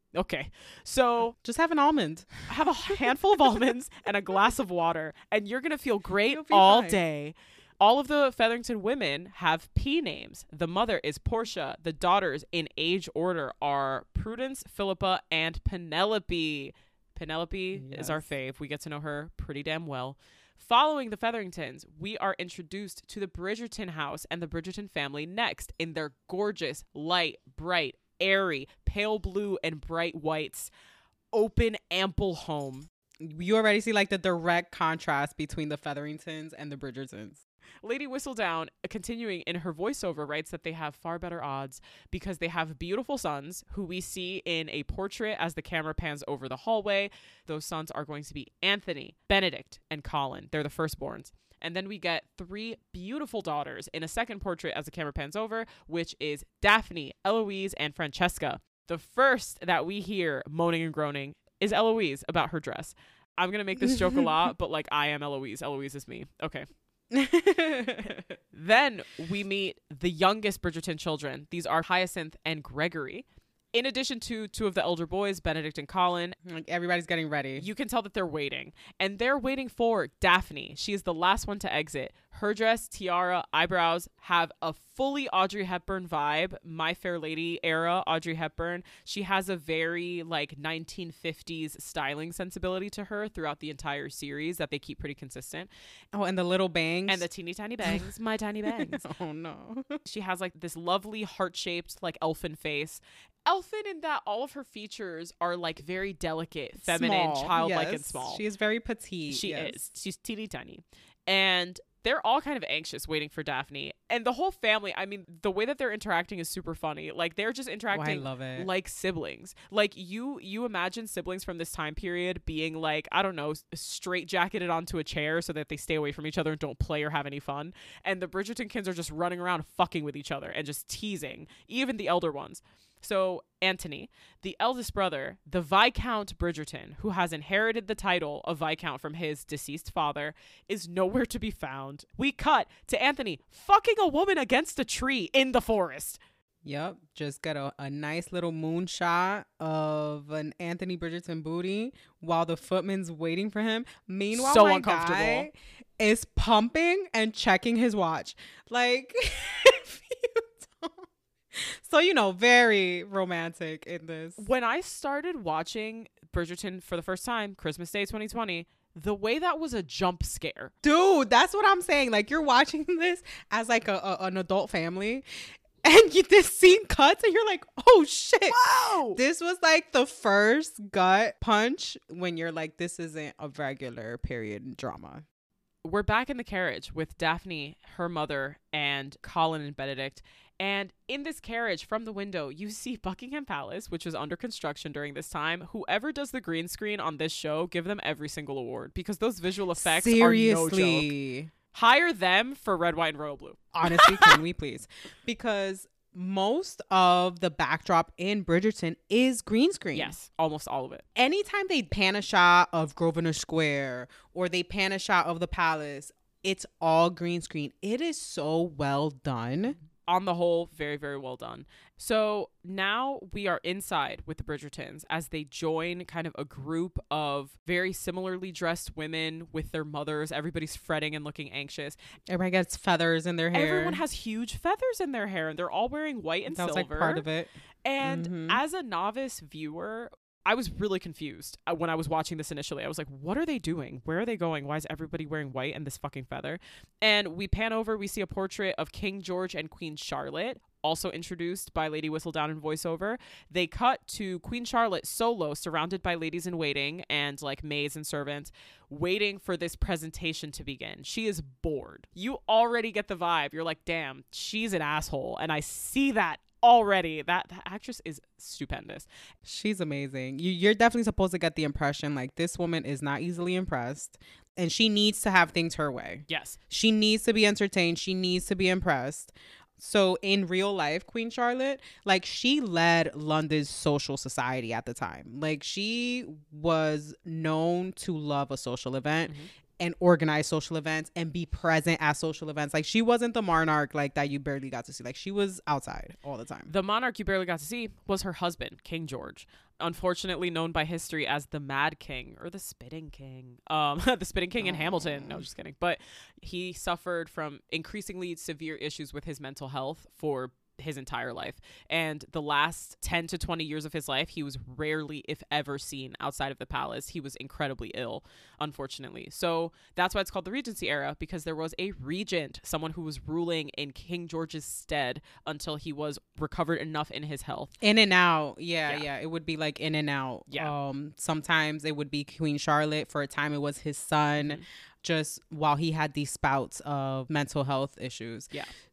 Okay. So Just have an almond. have a handful of almonds and a glass of water, and you're going to feel great You'll be all fine. day. All of the Featherington women have P names. The mother is Portia. The daughters in age order are Prudence, Philippa, and Penelope. Penelope is our Yes. fave. We get to know her pretty damn well. Following the Featheringtons, we are introduced to the Bridgerton house and the Bridgerton family next in their gorgeous, light, bright, airy, pale blue and bright whites, open, ample home. You already see like the direct contrast between the Featheringtons and the Bridgertons. Lady Whistledown, continuing in her voiceover, writes that they have far better odds because they have beautiful sons who we see in a portrait as the camera pans over the hallway. Those sons are going to be Anthony, Benedict, and Colin. They're the firstborns. And then we get 3 beautiful daughters in a second portrait as the camera pans over, which is Daphne, Eloise, and Francesca. The first that we hear moaning and groaning is Eloise about her dress. I'm going to make this joke a lot, but like I am Eloise. Eloise is me. Okay. Then we meet the youngest Bridgerton children. These are Hyacinth and Gregory. In addition to 2 of the elder boys, Benedict and Colin, Like everybody's getting ready. you can tell that they're waiting. And they're waiting for Daphne. She is the last one to exit. Her dress, tiara, eyebrows have a fully Audrey Hepburn vibe. My Fair Lady era Audrey Hepburn. She has a very like 1950s styling sensibility to her throughout the entire series that they keep pretty consistent. Oh, and the little bangs. And the teeny tiny bangs, my tiny bangs. Oh no. She has like this lovely heart-shaped like elfin face. Elfin in that all of her features are like very delicate, feminine, Small, childlike, and yes. small. She is very petite. She yes. is. She's teeny tiny. And they're all kind of anxious waiting for Daphne. And the whole family, I mean, the way that they're interacting is super funny. Like they're just Oh, I interacting love it. like siblings. Like you imagine siblings from this time period being like, I don't know, straight jacketed onto a chair so that they stay away from each other and don't play or have any fun. And the Bridgerton kids are just running around fucking with each other and just teasing, even the elder ones. So Anthony, the eldest brother, the Viscount Bridgerton, who has inherited the title of Viscount from his deceased father, is nowhere to be found. We cut to Anthony fucking a woman against a tree in the forest. Yep. Just got a nice little moonshot of an Anthony Bridgerton booty while the footman's waiting for him. Meanwhile, So my uncomfortable. guy is pumping and checking his watch. Like, if you don't. So, you know, very romantic in this. When I started watching Bridgerton for the first time, Christmas Day 2020, the way that was a jump scare. Dude, that's what I'm saying. Like, you're watching this as like an adult family and this scene cuts and you're like, oh shit. Wow! This was like the first gut punch when you're like, this isn't a regular period drama. We're back in the carriage with Daphne, her mother, and Colin and Benedict. And in this carriage from the window, you see Buckingham Palace, which was under construction during this time. Whoever does the green screen on this show, give them every single award because those visual effects are no joke. Seriously. Hire them for Red, White, and Royal Blue. Honestly, can we please? Because most of the backdrop in Bridgerton is green screen. Yes, almost all of it. Anytime they pan a shot of Grosvenor Square or they pan a shot of the palace, it's all green screen. It is so well done. On the whole, very, very well done. So now we are inside with the Bridgertons as they join kind of a group of very similarly dressed women with their mothers. Everybody's fretting and looking anxious. Everybody gets feathers in their hair. Everyone has huge feathers in their hair and they're all wearing white and that was silver. like part of it. And Mhm. as a novice viewer, I was really confused when I was watching this initially. I was like, what are they doing? Where are they going? Why is everybody wearing white and this fucking feather? And we pan over, we see a portrait of King George and Queen Charlotte, also introduced by Lady Whistledown in voiceover. They cut to Queen Charlotte solo, surrounded by ladies in waiting and like maids and servants, waiting for this presentation to begin. She is bored. You already get the vibe. You're like, damn, she's an asshole. And I see that already. That actress is stupendous. She's amazing. You're definitely supposed to get the impression like this woman is not easily impressed and she needs to have things her way. Yes. She needs to be entertained. She needs to be impressed. So in real life, Queen Charlotte, like she led London's social society at the time. Like she was known to love a social event. Mhm. and organize social events and be present at social events. Like, she wasn't the monarch like that you barely got to see. Like, she was outside all the time. The monarch you barely got to see was her husband, King George, unfortunately known by history as the Mad King or the Spitting King. The Spitting King in Hamilton. No, just kidding. But he suffered from increasingly severe issues with his mental health for his entire life, and the last 10 to 20 years of his life he was rarely, if ever, seen outside of the palace. He was incredibly ill, unfortunately. So that's why it's called the Regency era, because there was a regent, someone who was ruling in King George's stead until he was recovered enough in his health. In and out. Yeah, it would be like in and out. Sometimes it would be Queen Charlotte. For a time it was his son, just while he had these spouts of mental health issues.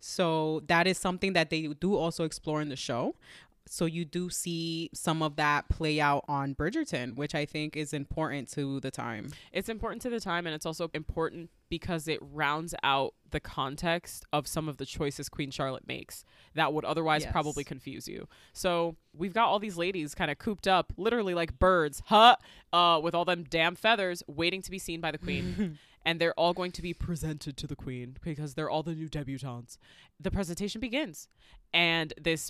So that is something that they do also explore in the show. So you do see some of that play out on Bridgerton, which I think is important to the time. It's important to the time, and it's also important because it rounds out the context of some of the choices Queen Charlotte makes that would otherwise probably confuse you. So we've got all these ladies kind of cooped up, literally like birds, with all them damn feathers, waiting to be seen by the Queen. And they're all going to be presented to the Queen because they're all the new debutantes. The presentation begins, and this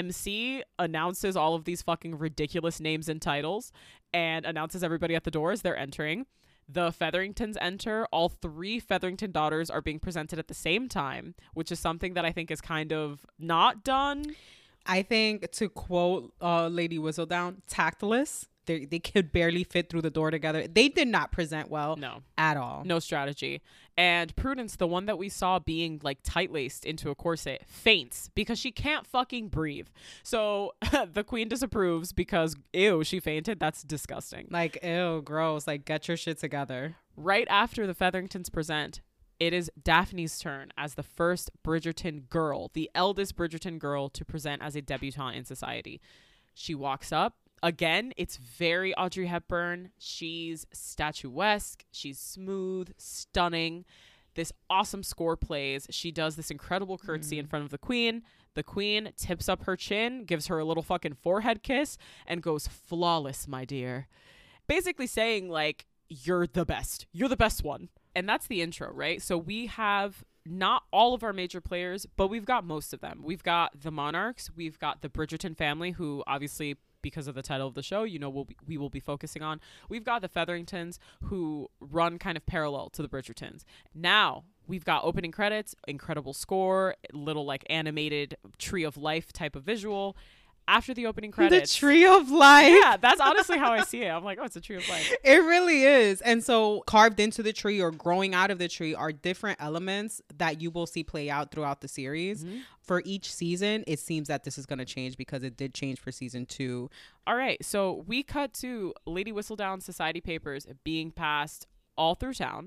MC announces all of these fucking ridiculous names and titles and announces everybody at the door as they're entering. The Featheringtons enter. All 3 Featherington daughters are being presented at the same time, which is something that I think is kind of not done. I think, to quote Lady Whistledown, tactless. They could barely fit through the door together. They did not present well. No. At all. No strategy. And Prudence, the one that we saw being like tight-laced into a corset, faints because she can't fucking breathe. So the Queen disapproves because, ew, she fainted. That's disgusting. Like, ew, gross. Like, get your shit together. Right after the Featheringtons present, it is Daphne's turn as the first Bridgerton girl, the eldest Bridgerton girl to present as a debutante in society. She walks up. Again, it's very Audrey Hepburn. She's statuesque. She's smooth, stunning. This awesome score plays. She does this incredible curtsy in front of the Queen. The Queen tips up her chin, gives her a little fucking forehead kiss, and goes, "Flawless, my dear." Basically saying, like, you're the best. You're the best one. And that's the intro, right? So we have not all of our major players, but we've got most of them. We've got the monarchs. We've got the Bridgerton family, who obviously, because of the title of the show, you know, we will be focusing on. We've got the Featheringtons, who run kind of parallel to the Bridgertons. Now we've got opening credits, incredible score, little like animated tree of life type of visual. After the opening credits, the tree of life. Yeah, that's honestly how I see it. I'm like, oh, it's a tree of life. It really is. And so carved into the tree or growing out of the tree are different elements that you will see play out throughout the series. For each season, it seems that this is going to change because it did change for season 2. All right. So we cut to Lady Whistledown society papers being passed all through town.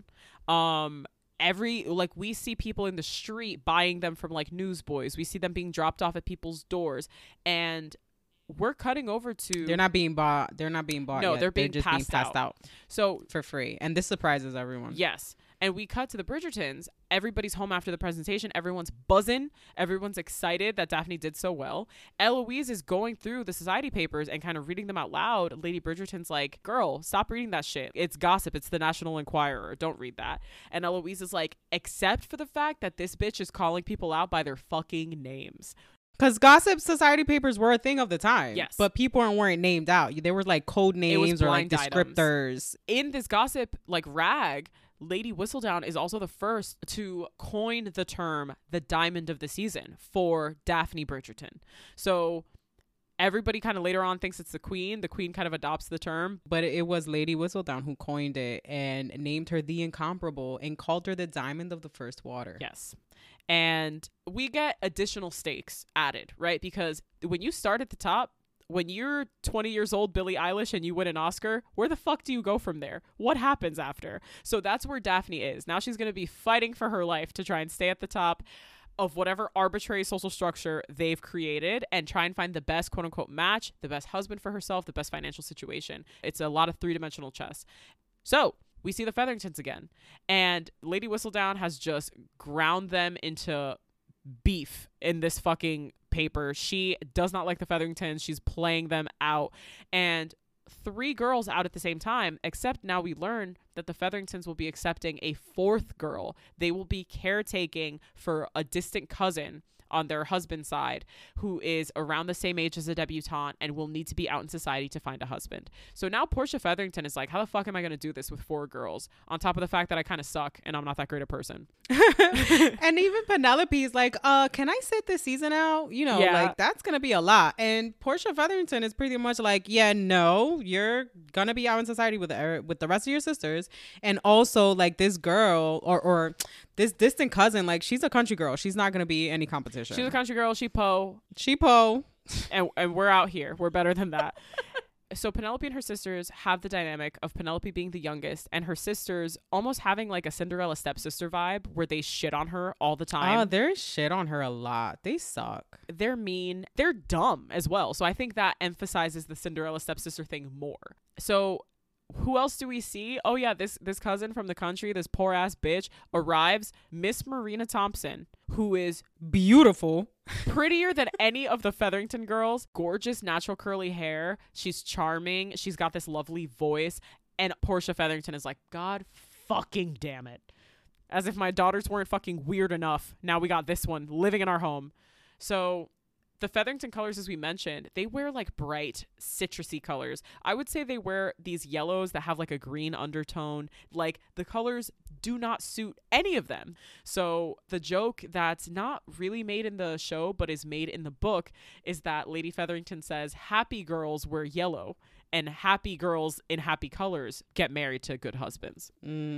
We see people in the street buying them from like newsboys. We see them being dropped off at people's doors, and we're cutting over to. They're not being bought. No, yet. They're being just passed being passed out. So for free, and this surprises everyone. Yes. And we cut to the Bridgertons. Everybody's home after the presentation. Everyone's buzzing. Everyone's excited that Daphne did so well. Eloise is going through the society papers and kind of reading them out loud. Lady Bridgerton's like, girl, stop reading that shit. It's gossip. It's the National Enquirer. Don't read that. And Eloise is like, except for the fact that this bitch is calling people out by their fucking names. Because gossip society papers were a thing of the time. Yes. But people weren't named out. They were like code names or like descriptors. In this gossip like rag, Lady Whistledown is also the first to coin the term the diamond of the season for Daphne Bridgerton. So everybody kind of later on thinks it's the Queen. The Queen kind of adopts the term. But it was Lady Whistledown who coined it and named her the Incomparable and called her the diamond of the first water. Yes. And we get additional stakes added, right? Because when you start at the top, when you're 20 years old, Billie Eilish, and you win an Oscar, where the fuck do you go from there? What happens after? So that's where Daphne is. Now she's going to be fighting for her life to try and stay at the top of whatever arbitrary social structure they've created and try and find the best quote unquote match, the best husband for herself, the best financial situation. It's a lot of 3-dimensional chess. So we see the Featheringtons again, and Lady Whistledown has just ground them into beef in this fucking paper. She does not like the Featheringtons. She's playing them out, and 3 girls out at the same time, except now we learn that the Featheringtons will be accepting a fourth girl. They will be caretaking for a distant cousin on their husband's side who is around the same age as a debutante and will need to be out in society to find a husband. So now Portia Featherington is like, how the fuck am I going to do this with 4 girls? On top of the fact that I kind of suck and I'm not that great a person. And even Penelope's like, can I sit this season out? You know, like that's going to be a lot. And Portia Featherington is pretty much like, yeah, no, you're going to be out in society with the rest of your sisters. And also like this girl or this distant cousin, like she's a country girl. She's not going to be any competition. She's a country girl. She po. And we're out here. We're better than that. So Penelope and her sisters have the dynamic of Penelope being the youngest and her sisters almost having like a Cinderella stepsister vibe where they shit on her all the time. Oh, they're shit on her a lot. They suck. They're mean. They're dumb as well. So I think that emphasizes the Cinderella stepsister thing more. So who else do we see? Oh yeah, this cousin from the country, this poor ass bitch arrives, Miss Marina Thompson, who is beautiful, prettier than any of the Featherington girls, gorgeous natural curly hair. She's charming. She's got this lovely voice. And Portia Featherington is like, God fucking damn it. As if my daughters weren't fucking weird enough. Now we got this one living in our home. So the Featherington colors, as we mentioned, they wear like bright citrusy colors. I would say they wear these yellows that have like a green undertone. Like the colors do not suit any of them. So the joke that's not really made in the show but is made in the book is that Lady Featherington says happy girls wear yellow and happy girls in happy colors get married to good husbands.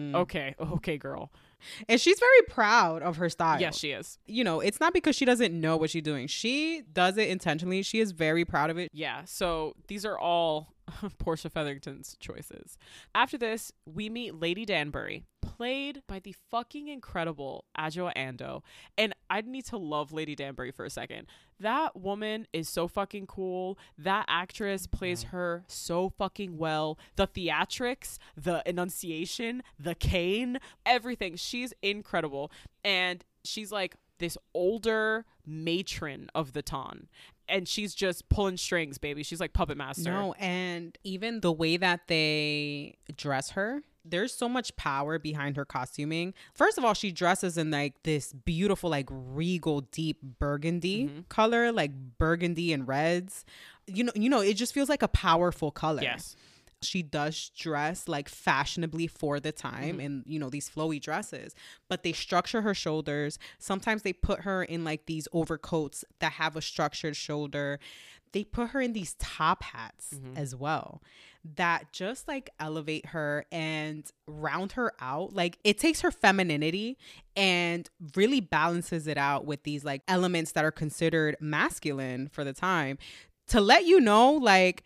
Okay, girl. And she's very proud of her style. Yes, she is. You know, it's not because she doesn't know what she's doing. She does it intentionally. She is very proud of it. Yeah, so these are all Portia Featherington's choices. After this, we meet Lady Danbury, played by the fucking incredible Adjoa Andoh. And I need to love Lady Danbury for a second. That woman is so fucking cool. That actress plays her so fucking well. The theatrics, the enunciation, the cane, everything. She's incredible. And she's like this older matron of the Ton. And she's just pulling strings, baby. She's like puppet master. No, and even the way that they dress her, there's so much power behind her costuming. First of all, she dresses in like this beautiful, like regal, deep burgundy color, like burgundy and reds. You know, it just feels like a powerful color. Yes. She does dress like fashionably for the time in, you know, these flowy dresses, but they structure her shoulders. Sometimes they put her in like these overcoats that have a structured shoulder. They put her in these top hats as well that just like elevate her and round her out. Like it takes her femininity and really balances it out with these like elements that are considered masculine for the time to let you know, like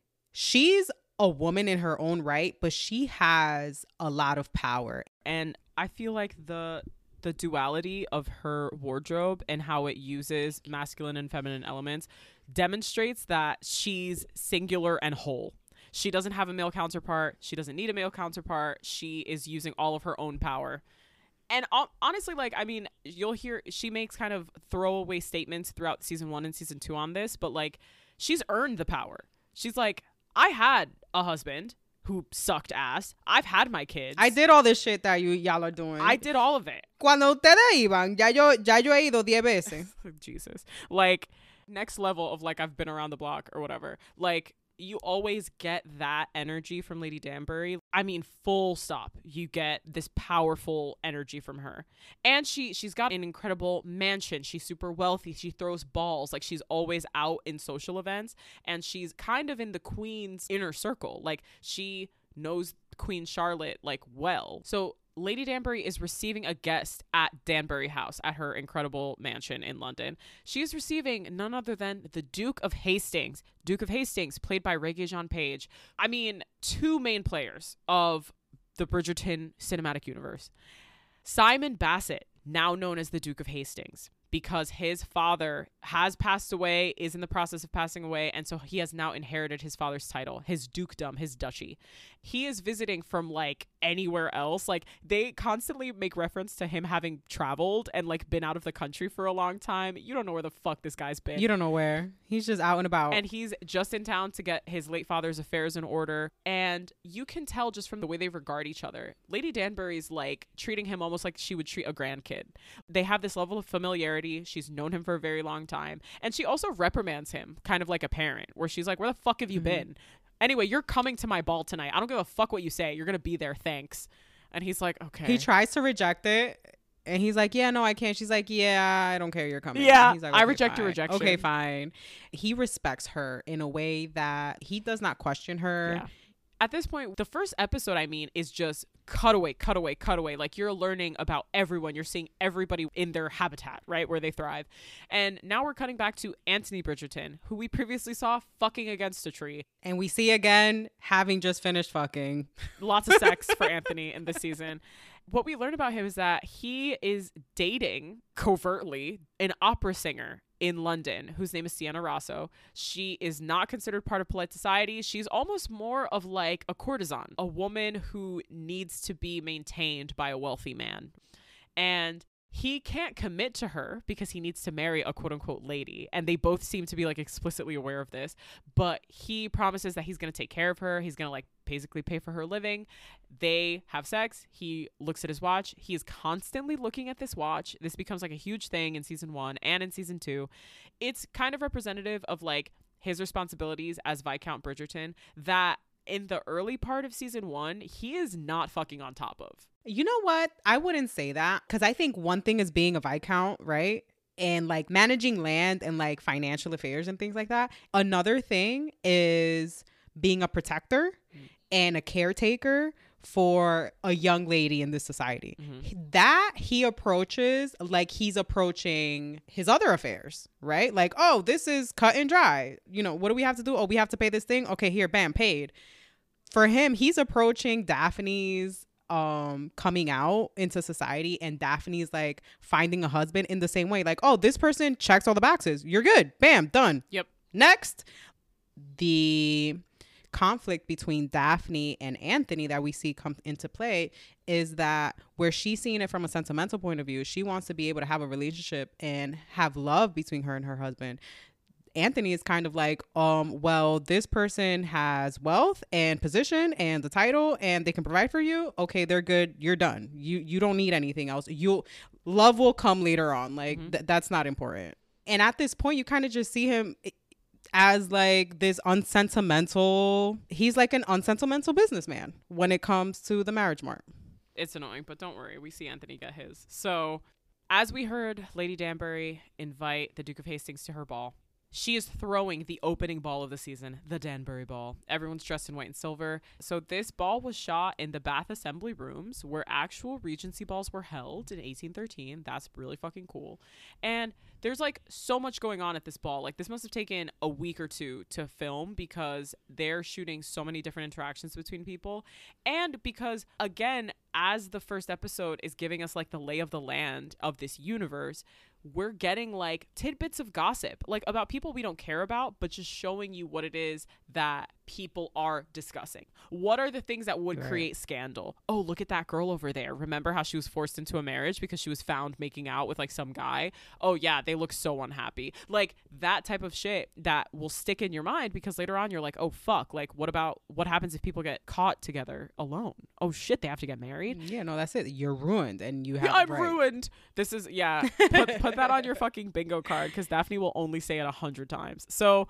she's a woman in her own right, but she has a lot of power. And I feel like the duality of her wardrobe and how it uses masculine and feminine elements demonstrates that she's singular and whole. She doesn't have a male counterpart. She doesn't need a male counterpart. She is using all of her own power. And honestly, like, I mean, you'll hear she makes kind of throwaway statements throughout season 1 and season 2 on this, but like she's earned the power. She's like, I had a husband who sucked ass. I've had my kids. I did all this shit that y'all are doing. I did all of it. Cuando ustedes iban, ya yo he ido 10 veces. Jesus. Like, next level of like, I've been around the block or whatever. Like, you always get that energy from Lady Danbury. I mean, full stop. You get this powerful energy from her. And she's got an incredible mansion. She's super wealthy. She throws balls. Like, she's always out in social events. And she's kind of in the Queen's inner circle. Like, she knows Queen Charlotte, like, well. So Lady Danbury is receiving a guest at Danbury House at her incredible mansion in London. She is receiving none other than the Duke of Hastings. Duke of Hastings, played by Regé-Jean Page. I mean, 2 main players of the Bridgerton cinematic universe. Simon Bassett, now known as the Duke of Hastings. because his father has passed away, is in the process of passing away, and so he has now inherited his father's title, his dukedom, his duchy. He is visiting from like anywhere else. Like they constantly make reference to him having traveled and like been out of the country for a long time. You don't know where the fuck this guy's been. You don't know where. He's just out and about. And he's just in town to get his late father's affairs in order. And you can tell just from the way they regard each other. Lady Danbury's like treating him almost like she would treat a grandkid. They have this level of familiarity. She's known him for a very long time. And she also reprimands him kind of like a parent, where she's like, where the fuck have you been? Anyway, you're coming to my ball tonight. I don't give a fuck what you say. You're going to be there. Thanks. And he's like, okay. He tries to reject it. And he's like, yeah, no, I can't. She's like, yeah, I don't care. You're coming. Yeah, he's like, I okay, reject fine. your rejection. Okay, fine. He respects her in a way that he does not question her. Yeah. At this point, the first episode, I mean, is just cutaway. Like you're learning about everyone. You're seeing everybody in their habitat, right, where they thrive. And now we're cutting back to Anthony Bridgerton, who we previously saw fucking against a tree. And we see again having just finished fucking. Lots of sex for Anthony in this season. What we learn about him is that he is dating covertly an opera singer in London whose name is Sienna Rosso. She is not considered part of polite society. She's almost more of like a courtesan, a woman who needs to be maintained by a wealthy man. And he can't commit to her because he needs to marry a quote unquote lady. And they both seem to be like explicitly aware of this. But he promises that he's going to take care of her. He's going to like basically pay for her living. They have sex. He looks at his watch. He is constantly looking at this watch. This becomes like a huge thing in season 1 and in season 2. It's kind of representative of like his responsibilities as Viscount Bridgerton that in the early part of season 1, he is not fucking on top of. You know what? I wouldn't say that, because I think one thing is being a Viscount, right? And like managing land and like financial affairs and things like that. Another thing is being a protector and a caretaker for a young lady in this society. That he approaches like he's approaching his other affairs, right? Like, oh, this is cut and dry. You know, what do we have to do? Oh, we have to pay this thing. Okay, here, bam, paid. For him, he's approaching Daphne's coming out into society, and Daphne's like finding a husband in the same way. Like, oh, this person checks all the boxes. You're good. Bam, done. Yep. Next. The conflict between Daphne and Anthony that we see come into play is that where she's seeing it from a sentimental point of view, she wants to be able to have a relationship and have love between her and her husband. Anthony is kind of like, well, this person has wealth and position and the title and they can provide for you. Okay, they're good. You're done. You don't need anything else. Love will come later on. Like that's not important. And at this point, you kind of just see him as like this unsentimental. He's like an unsentimental businessman when it comes to the marriage mart. It's annoying, but don't worry. We see Anthony get his. So as we heard Lady Danbury invite the Duke of Hastings to her ball, she is throwing the opening ball of the season, the Danbury Ball. Everyone's dressed in white and silver. So this ball was shot in the Bath Assembly Rooms where actual Regency balls were held in 1813. That's really fucking cool. And there's like so much going on at this ball. Like this must have taken a week or two to film because they're shooting so many different interactions between people. And because, again, as the first episode is giving us like the lay of the land of this universe, we're getting like tidbits of gossip, like about people we don't care about, but just showing you what it is that people are discussing. What are the things that would create scandal? Oh, look at that girl over there. Remember how she was forced into a marriage because she was found making out with like some guy? Oh yeah, they look so unhappy. Like that type of shit that will stick in your mind because later on you're like, oh fuck, like what happens if people get caught together alone? Oh shit, they have to get married? Yeah, no, that's it. You're ruined and you have I'm ruined. This is put that on your fucking bingo card because Daphne will only say it 100 times. So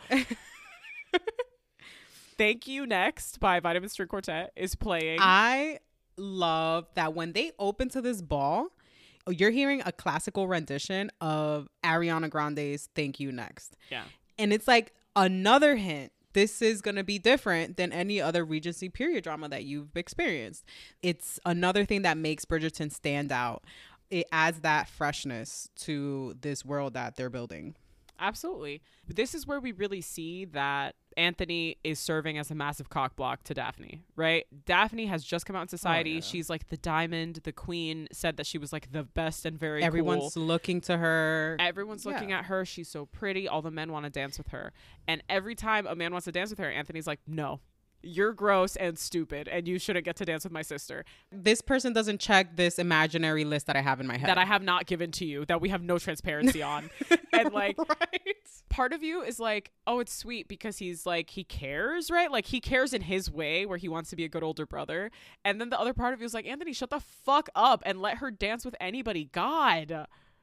Thank You Next by Vitamin String Quartet is playing. I love that when they open to this ball, you're hearing a classical rendition of Ariana Grande's Thank You Next. Yeah. And it's like another hint. This is going to be different than any other Regency period drama that you've experienced. It's another thing that makes Bridgerton stand out. It adds that freshness to this world that they're building. Absolutely. This is where we really see that Anthony is serving as a massive cock block to Daphne, right? Daphne has just come out in society. Yeah. She's like the diamond. The queen said that she was like the best and very Everyone's cool. looking to her. Everyone's looking at her. She's so pretty. All the men want to dance with her. And every time a man wants to dance with her, Anthony's like, no, you're gross and stupid and you shouldn't get to dance with my sister. This person doesn't check this imaginary list that I have in my head. That I have not given to you, that we have no transparency on. And like, right? part of you is like, oh, it's sweet because he's like, he cares, right? Like he cares in his way where he wants to be a good older brother. And then the other part of you is like, Anthony, shut the fuck up and let her dance with anybody. God.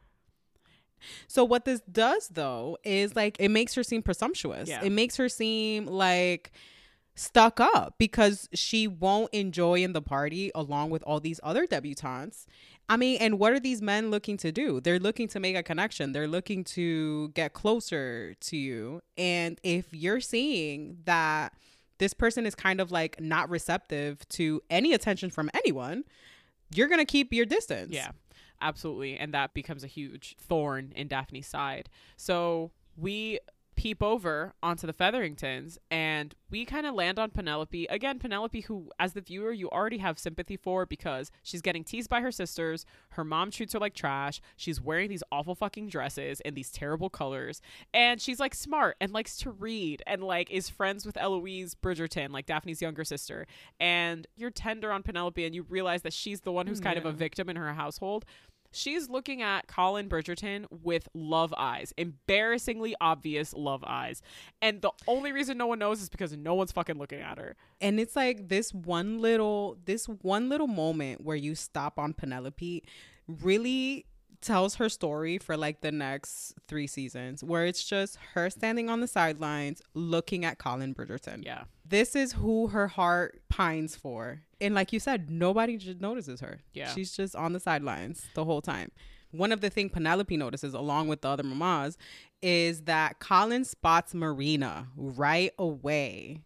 So what this does though is like, it makes her seem presumptuous. Yeah. It makes her seem like stuck up because she won't enjoy in the party along with all these other debutantes. I mean, and what are these men looking to do? They're looking to make a connection. They're looking to get closer to you. And if you're seeing that this person is kind of like not receptive to any attention from anyone, you're going to keep your distance. Yeah, absolutely. And that becomes a huge thorn in Daphne's side. So we peep over onto the Featheringtons and we kind of land on Penelope. Again, Penelope, who as the viewer you already have sympathy for because she's getting teased by her sisters. Her mom treats her like trash. She's wearing these awful fucking dresses in these terrible colors. And she's like smart and likes to read and like is friends with Eloise Bridgerton, like Daphne's younger sister. And you're tender on Penelope and you realize that she's the one who's kind of a victim in her household. She's looking at Colin Bridgerton with love eyes, embarrassingly obvious love eyes. And the only reason no one knows is because no one's fucking looking at her. And it's like this one little moment where you stop on Penelope really tells her story for like the next 3 seasons, where it's just her standing on the sidelines looking at Colin Bridgerton. Yeah. This is who her heart pines for. And like you said, nobody just notices her. Yeah. She's just on the sidelines the whole time. One of the things Penelope notices, along with the other mamas, is that Colin spots Marina right away.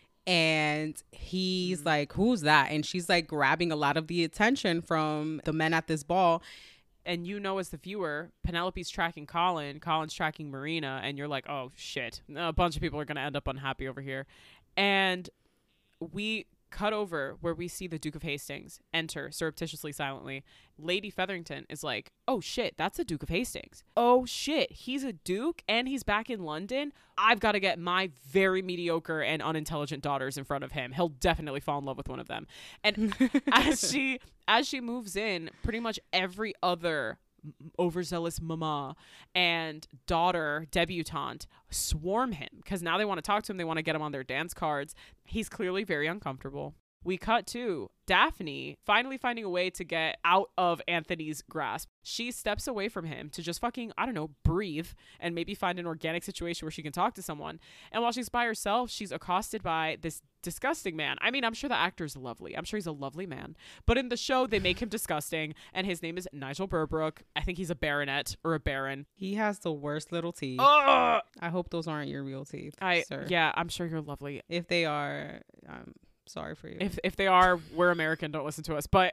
And he's like, who's that? And she's like grabbing a lot of the attention from the men at this ball. And you know, as the viewer, Penelope's tracking Colin, Colin's tracking Marina, and you're like, oh shit, a bunch of people are going to end up unhappy over here. And we cut over where we see the Duke of Hastings enter surreptitiously, silently. Lady Featherington is like, oh shit, that's the Duke of Hastings. Oh shit, he's a duke and he's back in London. I've got to get my very mediocre and unintelligent daughters in front of him. He'll definitely fall in love with one of them. And as she moves in, pretty much every other overzealous mama and daughter debutante swarm him because now they want to talk to him. They want to get him on their dance cards. He's clearly very uncomfortable. We cut to Daphne finally finding a way to get out of Anthony's grasp. She steps away from him to just fucking, I don't know, breathe and maybe find an organic situation where she can talk to someone. And while she's by herself, she's accosted by this disgusting man. I mean, I'm sure the actor's lovely. I'm sure he's a lovely man. But in the show, they make him disgusting. And his name is Nigel Burbrook. I think he's a baronet or a baron. He has the worst little teeth. Ugh! I hope those aren't your real teeth, sir. Yeah, I'm sure you're lovely. If they are, sorry for you. If they are, we're American, don't listen to us. But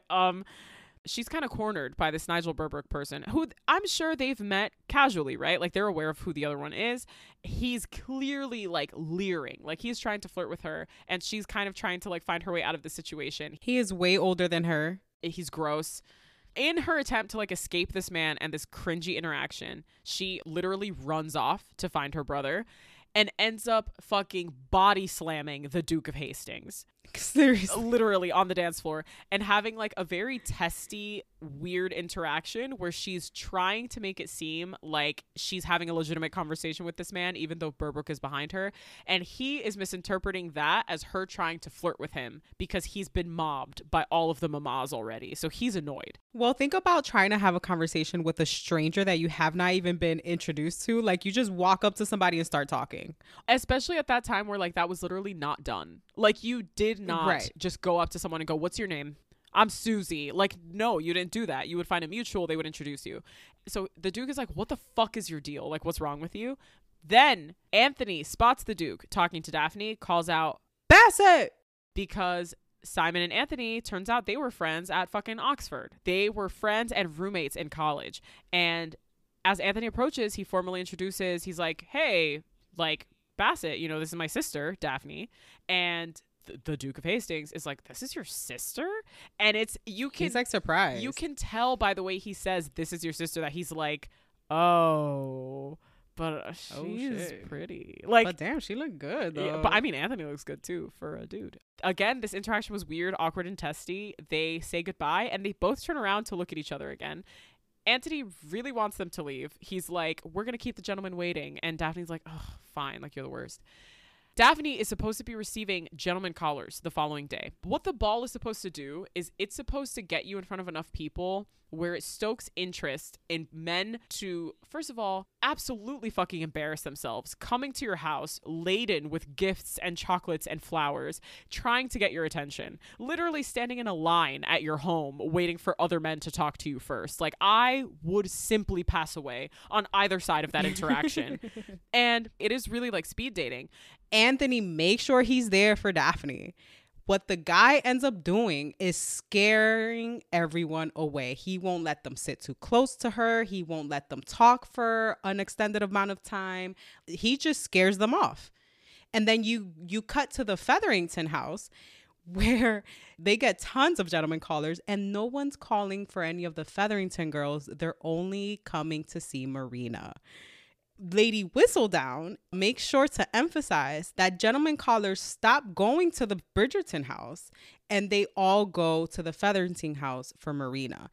she's kind of cornered by this Nigel Burbrook person who I'm sure they've met casually, right? Like they're aware of who the other one is. He's clearly like leering, like he's trying to flirt with her and she's kind of trying to like find her way out of the situation. He is way older than her. He's gross. In her attempt to like escape this man and this cringy interaction, she literally runs off to find her brother and ends up fucking body slamming the Duke of Hastings. Seriously. Literally on the dance floor and having like a very testy, weird interaction where she's trying to make it seem like she's having a legitimate conversation with this man, even though Burbrook is behind her. And he is misinterpreting that as her trying to flirt with him because he's been mobbed by all of the mamas already. So he's annoyed. Well, think about trying to have a conversation with a stranger that you have not even been introduced to. Like you just walk up to somebody and start talking. Especially at that time where like that was literally not done. Like you did not just go up to someone and go, what's your name? I'm Susie. Like, no, you didn't do that. You would find a mutual. They would introduce you. So the Duke is like, what the fuck is your deal? Like, what's wrong with you? Then Anthony spots the Duke talking to Daphne, calls out, Bassett! Because Simon and Anthony, turns out they were friends at fucking Oxford. They were friends and roommates in college. And as Anthony approaches, he formally introduces, he's like, hey, like, Bassett, this is my sister, Daphne. And the Duke of Hastings is like, this is your sister? And he's like surprised. You can tell by the way he says, this is your sister, that he's like, oh, but she's pretty. Like, but damn, she looked good though. Yeah, but I mean, Anthony looks good too for a dude. Again, this interaction was weird, awkward, and testy. They say goodbye and they both turn around to look at each other again. Anthony really wants them to leave. He's like, we're going to keep the gentleman waiting. And Daphne's like, oh, fine. Like, you're the worst. Daphne is supposed to be receiving gentleman callers the following day. What the ball is supposed to do is it's supposed to get you in front of enough people where it stokes interest in men to, first of all, absolutely fucking embarrass themselves, coming to your house laden with gifts and chocolates and flowers, trying to get your attention, literally standing in a line at your home waiting for other men to talk to you first. Like, I would simply pass away on either side of that interaction. And it is really like speed dating. Anthony makes sure he's there for Daphne. What the guy ends up doing is scaring everyone away. He won't let them sit too close to her. He won't let them talk for an extended amount of time. He just scares them off. And then you cut to the Featherington house where they get tons of gentlemen callers and no one's calling for any of the Featherington girls. They're only coming to see Marina. Lady Whistledown makes sure to emphasize that gentlemen callers stop going to the Bridgerton house and they all go to the Featherington house for Marina,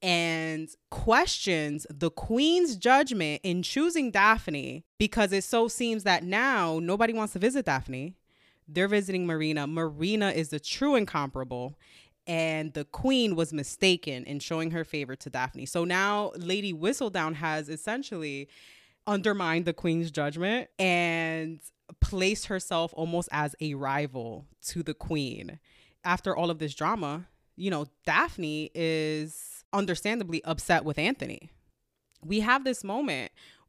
and questions the Queen's judgment in choosing Daphne because it so seems that now nobody wants to visit Daphne. They're visiting Marina. Marina is the true incomparable. And the Queen was mistaken in showing her favor to Daphne. So now Lady Whistledown has essentially undermined the Queen's judgment and placed herself almost as a rival to the Queen. After all of this drama, Daphne is understandably upset with Anthony. We have this moment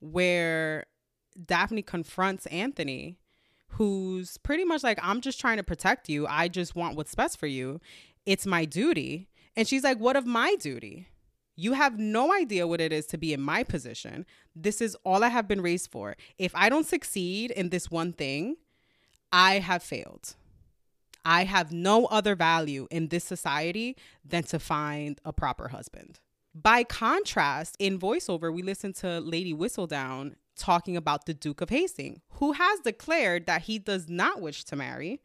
where Daphne confronts Anthony, who's pretty much like, I'm just trying to protect you. I just want what's best for you. It's my duty. And she's like, what of my duty? You have no idea what it is to be in my position. This is all I have been raised for. If I don't succeed in this one thing, I have failed. I have no other value in this society than to find a proper husband. By contrast, in voiceover, we listen to Lady Whistledown talking about the Duke of Hastings, who has declared that he does not wish to marry.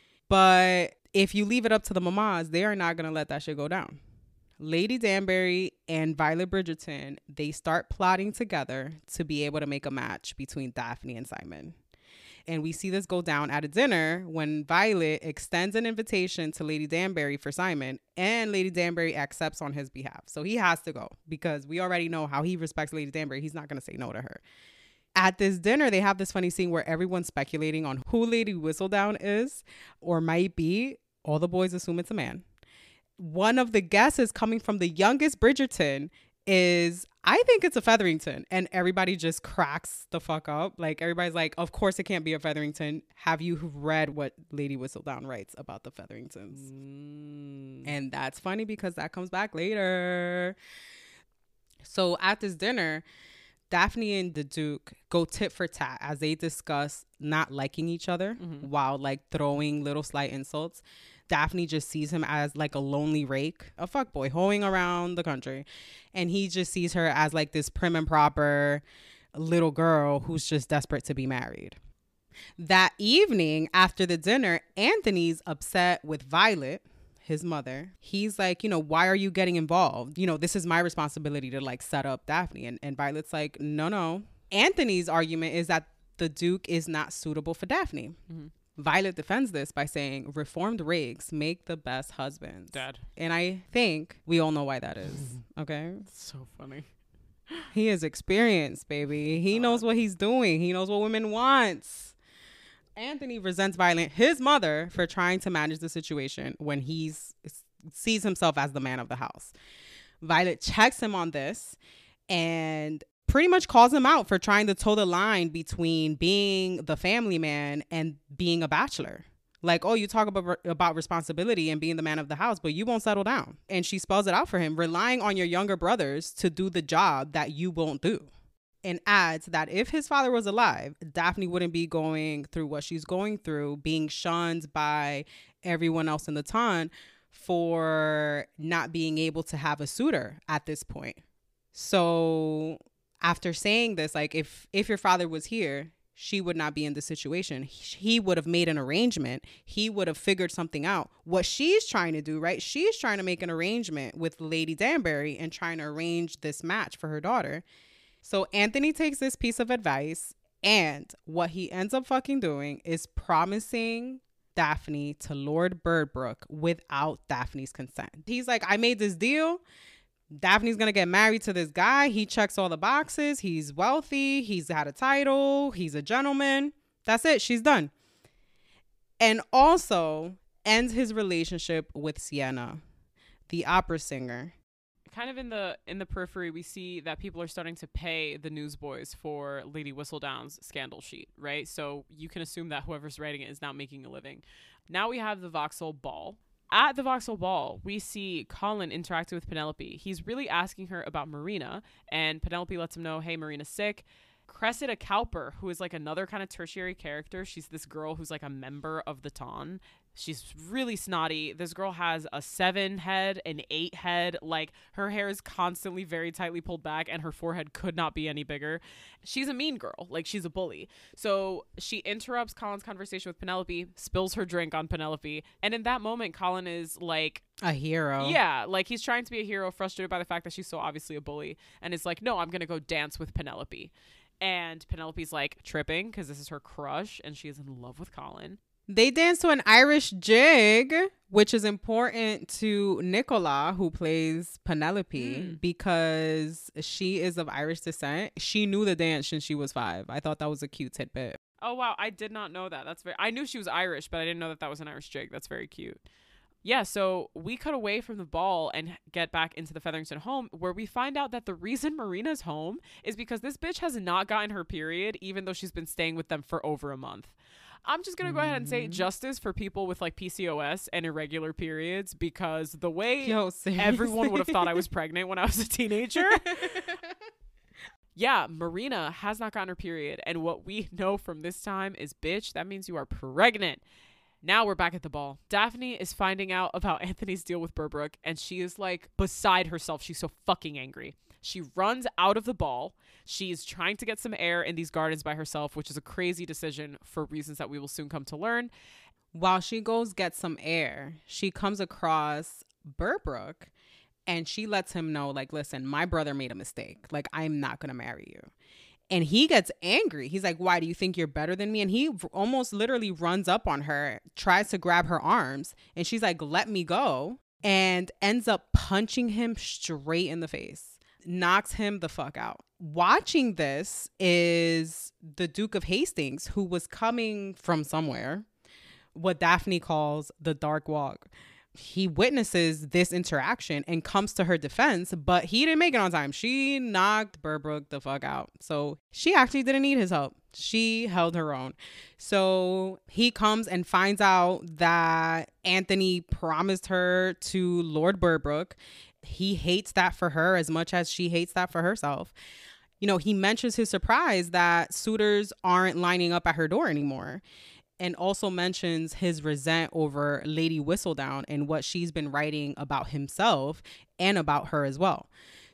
But if you leave it up to the mamas, they are not going to let that shit go down. Lady Danbury and Violet Bridgerton, they start plotting together to be able to make a match between Daphne and Simon. And we see this go down at a dinner when Violet extends an invitation to Lady Danbury for Simon, and Lady Danbury accepts on his behalf. So he has to go because we already know how he respects Lady Danbury. He's not going to say no to her. At this dinner, they have this funny scene where everyone's speculating on who Lady Whistledown is or might be. All the boys assume it's a man. One of the guesses coming from the youngest Bridgerton is, I think it's a Featherington. And everybody just cracks the fuck up. Like, everybody's like, of course it can't be a Featherington. Have you read what Lady Whistledown writes about the Featheringtons? And that's funny because that comes back later. So at this dinner, Daphne and the Duke go tit for tat as they discuss not liking each other while like throwing little slight insults. Daphne just sees him as like a lonely rake, a fuckboy hoeing around the country. And he just sees her as like this prim and proper little girl who's just desperate to be married. That evening after the dinner, Anthony's upset with Violet, his mother. He's like, why are you getting involved? This is my responsibility to like set up Daphne. And Violet's like, no. Anthony's argument is that the Duke is not suitable for Daphne. Violet defends this by saying reformed rakes make the best husbands. Dad. And I think we all know why that is. Okay. It's so funny. He is experienced, baby. He knows what he's doing. He knows what women want. Anthony resents Violet, his mother, for trying to manage the situation when he sees himself as the man of the house. Violet checks him on this and pretty much calls him out for trying to toe the line between being the family man and being a bachelor. Like, oh, you talk about responsibility and being the man of the house, but you won't settle down. And she spells it out for him, relying on your younger brothers to do the job that you won't do. and adds that if his father was alive, Daphne wouldn't be going through what she's going through, being shunned by everyone else in the town for not being able to have a suitor at this point. So after saying this, like, if your father was here, she would not be in this situation. He would have made an arrangement. He would have figured something out. What she's trying to do, right? She's trying to make an arrangement with Lady Danbury and trying to arrange this match for her daughter. So Anthony takes this piece of advice, and what he ends up fucking doing is promising Daphne to Lord Birdbrook without Daphne's consent. He's like, I made this deal. Daphne's going to get married to this guy. He checks all the boxes. He's wealthy. He's had a title. He's a gentleman. That's it. She's done. And also ends his relationship with Sienna, the opera singer. Kind of in the periphery, we see that people are starting to pay the newsboys for Lady Whistledown's scandal sheet, right? So you can assume that whoever's writing it is now making a living. Now we have the Vauxhall Ball. At the Vauxhall Ball, we see Colin interacting with Penelope. He's really asking her about Marina, and Penelope lets him know, hey, Marina's sick. Cressida Cowper, who is like another kind of tertiary character. She's this girl who's like a member of the Ton. She's really snotty. This girl has a 7 head, an 8 head. Like, her hair is constantly very tightly pulled back, and her forehead could not be any bigger. She's a mean girl. Like, she's a bully. So she interrupts Colin's conversation with Penelope, spills her drink on Penelope. And in that moment, Colin is like a hero. Yeah, like, he's trying to be a hero, frustrated by the fact that she's so obviously a bully. And it's like, no, I'm going to go dance with Penelope. And Penelope's like tripping because this is her crush and she is in love with Colin. They dance to an Irish jig, which is important to Nicola, who plays Penelope, because she is of Irish descent. She knew the dance since she was 5. I thought that was a cute tidbit. Oh, wow. I did not know that. I knew she was Irish, but I didn't know that was an Irish jig. That's very cute. Yeah, so we cut away from the ball and get back into the Featherington home, where we find out that the reason Marina's home is because this bitch has not gotten her period, even though she's been staying with them for over a month. I'm just going to go ahead and say justice for people with like PCOS and irregular periods, because the way everyone would have thought I was pregnant when I was a teenager. Yeah, Marina has not gotten her period. And what we know from this time is, bitch, that means you are pregnant. Now we're back at the ball. Daphne is finding out about Anthony's deal with Birdbrook, and she is like beside herself. She's so fucking angry. She runs out of the ball. She's trying to get some air in these gardens by herself, which is a crazy decision for reasons that we will soon come to learn. While she goes get some air, she comes across Birdbrook, and she lets him know, like, listen, my brother made a mistake. Like, I'm not going to marry you. And he gets angry. He's like, why do you think you're better than me? And he almost literally runs up on her, tries to grab her arms. And she's like, let me go. And ends up punching him straight in the face. Knocks him the fuck out. Watching this is the Duke of Hastings, who was coming from somewhere, what Daphne calls the Dark Walk. He witnesses this interaction and comes to her defense, but he didn't make it on time. She knocked Birdbrook the fuck out. So she actually didn't need his help. She held her own. So he comes and finds out that Anthony promised her to Lord Birdbrook. He hates that for her as much as she hates that for herself. You know, he mentions his surprise that suitors aren't lining up at her door anymore. And also mentions his resent over Lady Whistledown and what she's been writing about himself and about her as well.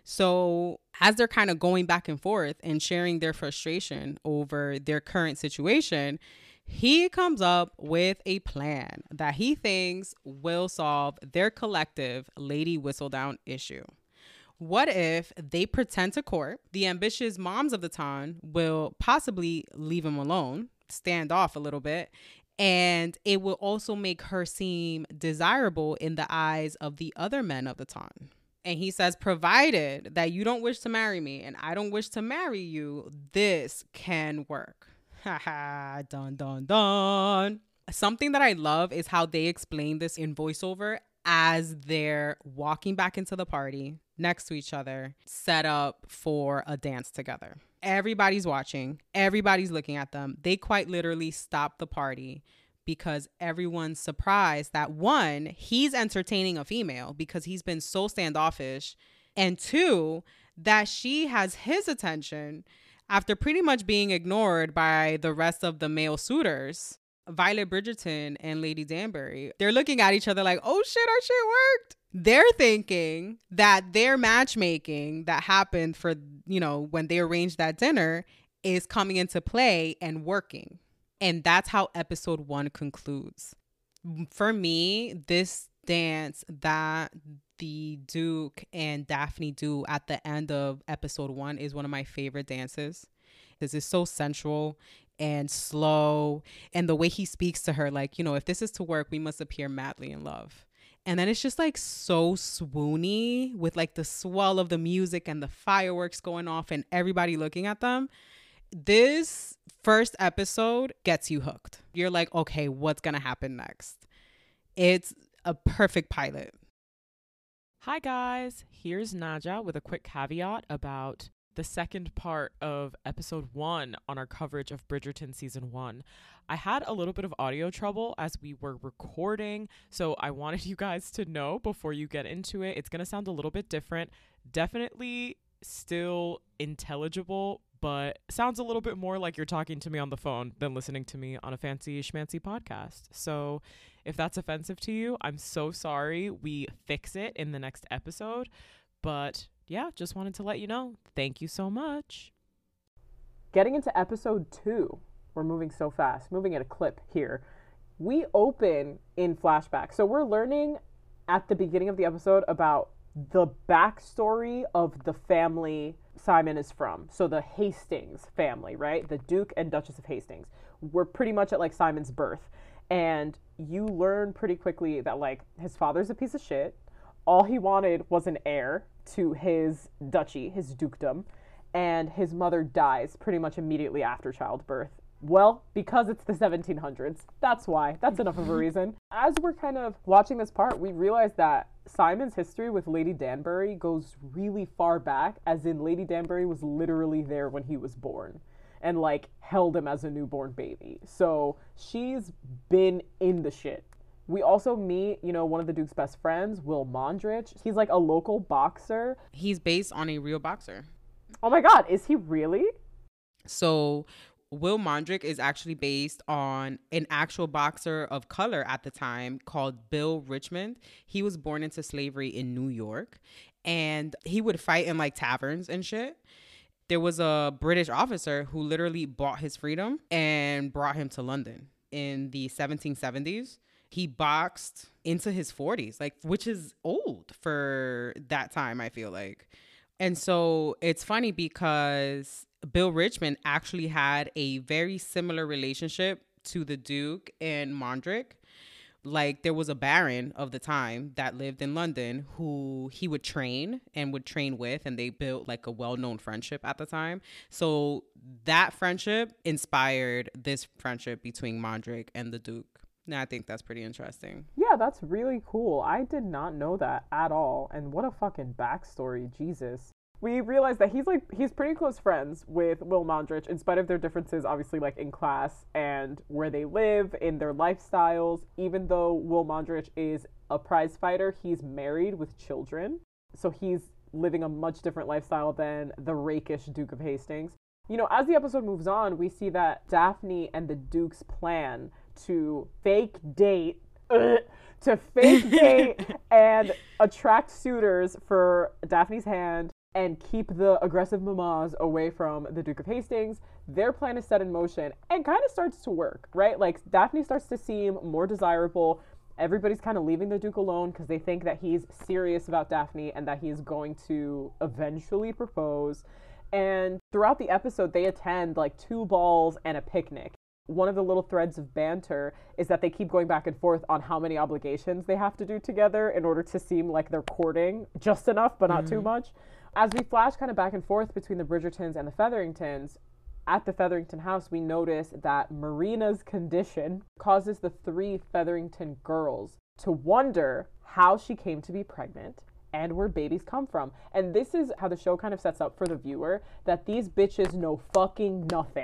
So as they're kind of going back and forth and sharing their frustration over their current situation, he comes up with a plan that he thinks will solve their collective Lady Whistledown issue. What if they pretend to court? The ambitious moms of the town will possibly leave him alone, stand off a little bit, and it will also make her seem desirable in the eyes of the other men of the town. And he says, provided that you don't wish to marry me and I don't wish to marry you, this can work. Ha ha, dun dun dun. Something that I love is how they explain this in voiceover as they're walking back into the party next to each other, set up for a dance together. Everybody's watching. Everybody's looking at them. They quite literally stop the party because everyone's surprised that, one, he's entertaining a female because he's been so standoffish, and two, that she has his attention After pretty much being ignored by the rest of the male suitors, Violet Bridgerton and Lady Danbury, they're looking at each other like, oh shit, our shit worked. They're thinking that their matchmaking that happened for, when they arranged that dinner is coming into play and working. And that's how episode 1 concludes. For me, this dance that the Duke and Daphne do at the end of episode 1 is one of my favorite dances. This is so sensual and slow. And the way he speaks to her, like, if this is to work, we must appear madly in love. And then it's just like so swoony with like the swell of the music and the fireworks going off and everybody looking at them. This first episode gets you hooked. You're like, okay, what's going to happen next? It's a perfect pilot. Hi guys, here's Naja with a quick caveat about the second part of episode 1 on our coverage of Bridgerton season 1. I had a little bit of audio trouble as we were recording, so I wanted you guys to know before you get into it. It's going to sound a little bit different. Definitely still intelligible, but sounds a little bit more like you're talking to me on the phone than listening to me on a fancy schmancy podcast. So if that's offensive to you, I'm so sorry. We fix it in the next episode. But yeah, just wanted to let you know. Thank you so much. Getting into episode 2, we're moving so fast, moving at a clip here. We open in flashback. So we're learning at the beginning of the episode about the backstory of the family Simon is from. So the Hastings family, right? The Duke and Duchess of Hastings. We're pretty much at like Simon's birth. And you learn pretty quickly that like his father's a piece of shit. All he wanted was an heir to his duchy, his dukedom, and his mother dies pretty much immediately after childbirth. Well, because it's the 1700s. That's why. That's enough of a reason. As we're kind of watching this part, we realize that Simon's history with Lady Danbury goes really far back, as in Lady Danbury was literally there when he was born and like held him as a newborn baby. So she's been in the shit. We also meet, one of the Duke's best friends, Will Mondrich. He's like a local boxer. He's based on a real boxer. Oh my God, is he really? So Will Mondrich is actually based on an actual boxer of color at the time called Bill Richmond. He was born into slavery in New York, and he would fight in like taverns and shit. There was a British officer who literally bought his freedom and brought him to London in the 1770s. He boxed into his 40s, like, which is old for that time, I feel like. And so it's funny because Bill Richmond actually had a very similar relationship to the Duke and Mondrick. Like, there was a baron of the time that lived in London who he would train with, and they built like a well-known friendship at the time. So that friendship inspired this friendship between Mondrick and the Duke. Now, I think that's pretty interesting. Yeah, that's really cool. I did not know that at all. And what a fucking backstory, Jesus. We realize that he's pretty close friends with Will Mondrich, in spite of their differences, obviously, like in class and where they live, in their lifestyles. Even though Will Mondrich is a prize fighter, he's married with children. So he's living a much different lifestyle than the rakish Duke of Hastings. As the episode moves on, we see that Daphne and the Duke's plan to fake date and attract suitors for Daphne's hand and keep the aggressive mamas away from the Duke of Hastings. Their plan is set in motion and kind of starts to work, right? Like, Daphne starts to seem more desirable. Everybody's kind of leaving the Duke alone because they think that he's serious about Daphne and that he's going to eventually propose. And throughout the episode, they attend like 2 balls and a picnic. One of the little threads of banter is that they keep going back and forth on how many obligations they have to do together in order to seem like they're courting just enough, but not too much. As we flash kind of back and forth between the Bridgertons and the Featheringtons, at the Featherington house, we notice that Marina's condition causes the 3 Featherington girls to wonder how she came to be pregnant and where babies come from. And this is how the show kind of sets up for the viewer, that these bitches know fucking nothing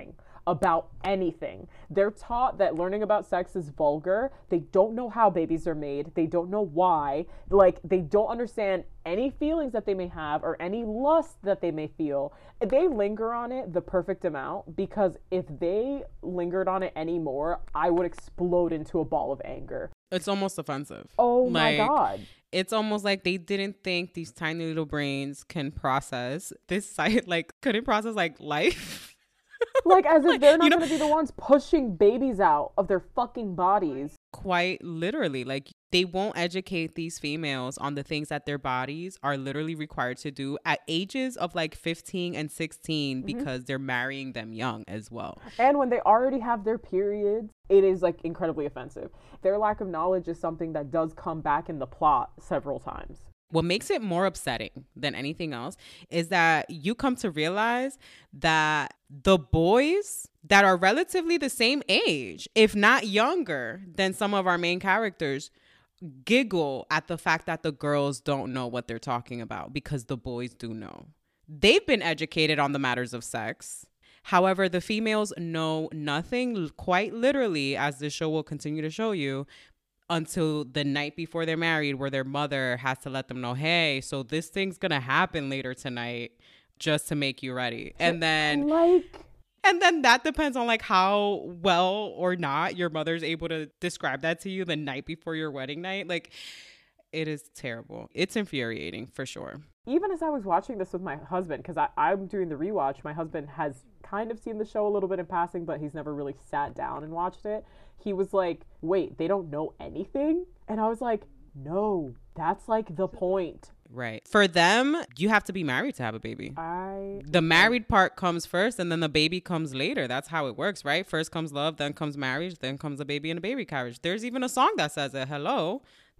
about anything. They're taught that learning about sex is vulgar. They don't know how babies are made. They don't know why. Like, they don't understand any feelings that they may have or any lust that they may feel. They linger on it the perfect amount, because if they lingered on it anymore, I would explode into a ball of anger. It's almost offensive. Oh my God. It's almost like they didn't think these tiny little brains can process this site, like couldn't process like life. Like, as if they're not going to be the ones pushing babies out of their fucking bodies. Quite literally, like they won't educate these females on the things that their bodies are literally required to do at ages of like 15 and 16 because they're marrying them young as well. And when they already have their periods, it is like incredibly offensive. Their lack of knowledge is something that does come back in the plot several times. What makes it more upsetting than anything else is that you come to realize that the boys that are relatively the same age, if not younger than some of our main characters, giggle at the fact that the girls don't know what they're talking about because the boys do know. They've been educated on the matters of sex. However, the females know nothing, quite literally, as the show will continue to show you, until the night before they're married, where their mother has to let them know, hey, so this thing's gonna happen later tonight, just to make you ready. And then that depends on like how well or not your mother's able to describe that to you the night before your wedding night. Like, it is terrible. It's infuriating for sure. Even as I was watching this with my husband, because I'm doing the rewatch, my husband has kind of seen the show a little bit in passing, but he's never really sat down and watched it. He was like, wait, they don't know anything? And I was like, no, that's like the point. Right. For them, you have to be married to have a baby. The married part comes first and then the baby comes later. That's how it works, right? First comes love, then comes marriage, then comes a baby and a baby carriage. There's even a song that says it. Hello.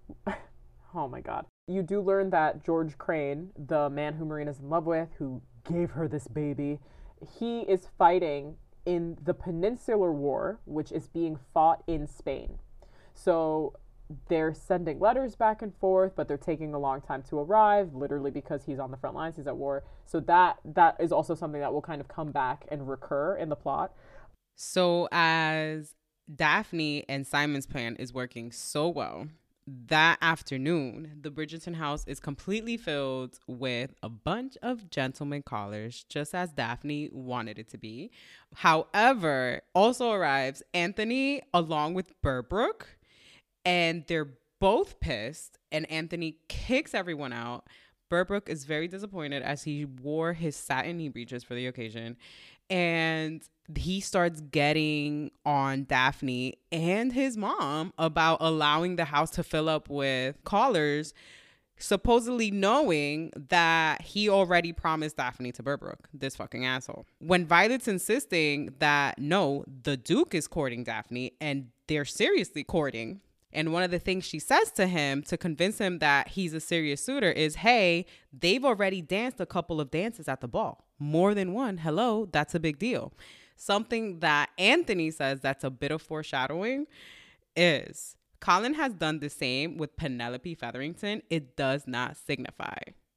Oh my God. You do learn that George Crane, the man who Marina's in love with, who gave her this baby, he is fighting in the Peninsular War, which is being fought in Spain. So they're sending letters back and forth, but they're taking a long time to arrive, literally because he's on the front lines, he's at war. So that is also something that will kind of come back and recur in the plot. So as Daphne and Simon's plan is working so well, that afternoon, the Bridgerton house is completely filled with a bunch of gentlemen callers, just as Daphne wanted it to be. However, also arrives Anthony along with Berbrook, and they're both pissed, and Anthony kicks everyone out. Berbrook is very disappointed as he wore his satin knee breeches for the occasion, and he starts getting on Daphne and his mom about allowing the house to fill up with callers, supposedly knowing that he already promised Daphne to Berbrook, this fucking asshole. When Violet's insisting that no, the Duke is courting Daphne and they're seriously courting, and one of the things she says to him to convince him that he's a serious suitor is, hey, they've already danced a couple of dances at the ball. More than one. Hello, that's a big deal. Something that Anthony says that's a bit of foreshadowing is Colin has done the same with Penelope Featherington. It does not signify.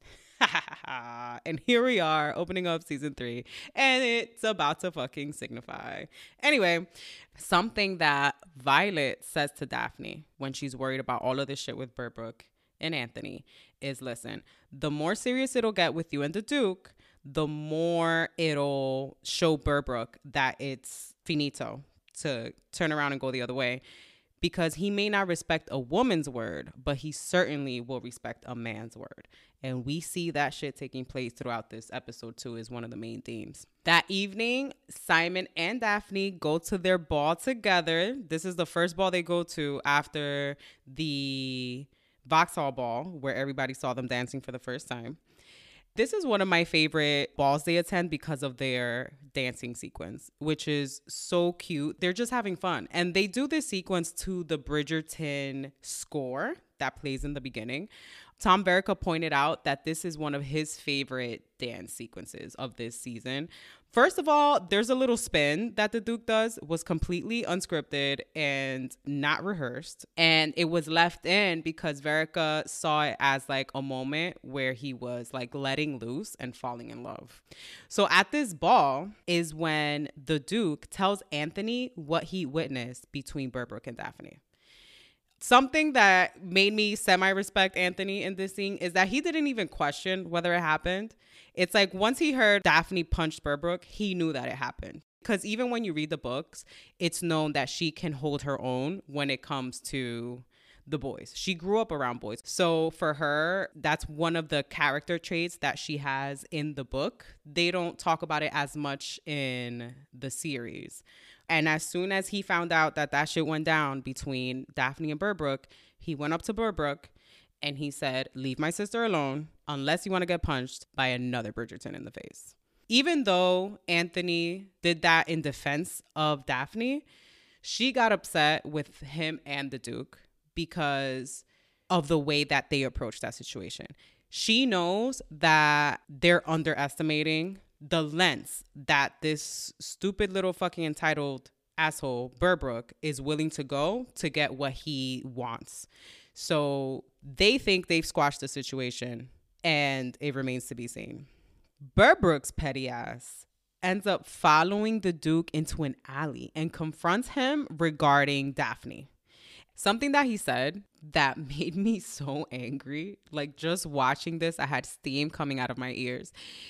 And here we are opening up season 3 and it's about to fucking signify. Anyway, something that Violet says to Daphne when she's worried about all of this shit with Berbrook and Anthony is, listen, the more serious it'll get with you and the Duke, the more it'll show Berbrook that it's finito to turn around and go the other way, because he may not respect a woman's word, but he certainly will respect a man's word. And we see that shit taking place throughout this episode too, is one of the main themes. That evening, Simon and Daphne go to their ball together. This is the first ball they go to after the Vauxhall ball, where everybody saw them dancing for the first time. This is one of my favorite balls they attend because of their dancing sequence, which is so cute. They're just having fun. And they do this sequence to the Bridgerton score that plays in the beginning. Tom Verica pointed out that this is one of his favorite dance sequences of this season First of all, there's a little spin that the Duke does, was completely unscripted and not rehearsed. And it was left in because Verica saw it as like a moment where he was like letting loose and falling in love. So at this ball is when the Duke tells Anthony what he witnessed between Berbrook and Daphne. Something that made me semi-respect Anthony in this scene is that he didn't even question whether it happened. It's like once he heard Daphne punched Berbrook, he knew that it happened. Because even when you read the books, it's known that she can hold her own when it comes to the boys. She grew up around boys. So for her, that's one of the character traits that she has in the book. They don't talk about it as much in the series. And as soon as he found out that that shit went down between Daphne and Berbrook, he went up to Berbrook and he said, leave my sister alone unless you want to get punched by another Bridgerton in the face. Even though Anthony did that in defense of Daphne, she got upset with him and the Duke because of the way that they approached that situation. She knows that they're underestimating the lengths that this stupid little fucking entitled asshole Berbrook is willing to go to get what he wants. So they think they've squashed the situation, and it remains to be seen. Berbrook's petty ass ends up following the Duke into an alley and confronts him regarding Daphne. Something that he said that made me so angry, like just watching this, I had steam coming out of my ears,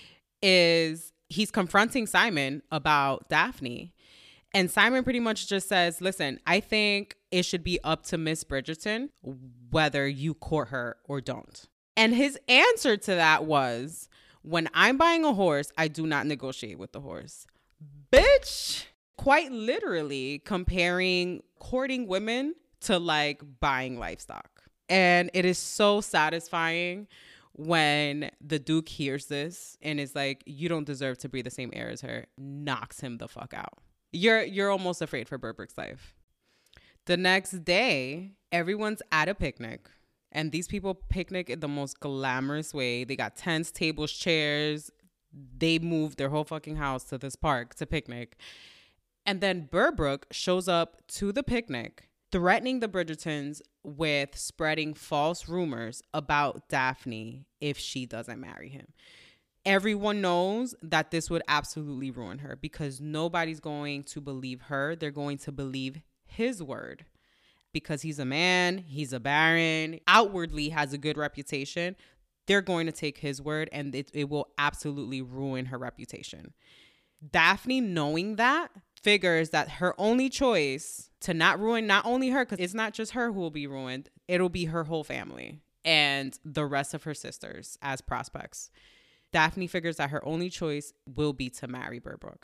is he's confronting Simon about Daphne. And Simon pretty much just says, listen, I think it should be up to Miss Bridgerton whether you court her or don't. And his answer to that was, when I'm buying a horse, I do not negotiate with the horse. Bitch, quite literally comparing courting women to like buying livestock. And it is so satisfying when the Duke hears this and is like, you don't deserve to breathe the same air as her, knocks him the fuck out. You're almost afraid for Berbrook's life. The next day, everyone's at a picnic, and these people picnic in the most glamorous way. They got tents, tables, chairs. They moved their whole fucking house to this park to picnic. And then Berbrook shows up to the picnic, threatening the Bridgertons with spreading false rumors about Daphne if she doesn't marry him. Everyone knows that this would absolutely ruin her because nobody's going to believe her. They're going to believe his word because he's a man, he's a baron, outwardly has a good reputation. They're going to take his word, and it will absolutely ruin her reputation. Daphne, knowing that, figures that her only choice to not ruin not only her, because it's not just her who will be ruined, it'll be her whole family and the rest of her sisters as prospects. Daphne figures that her only choice will be to marry Berbrook.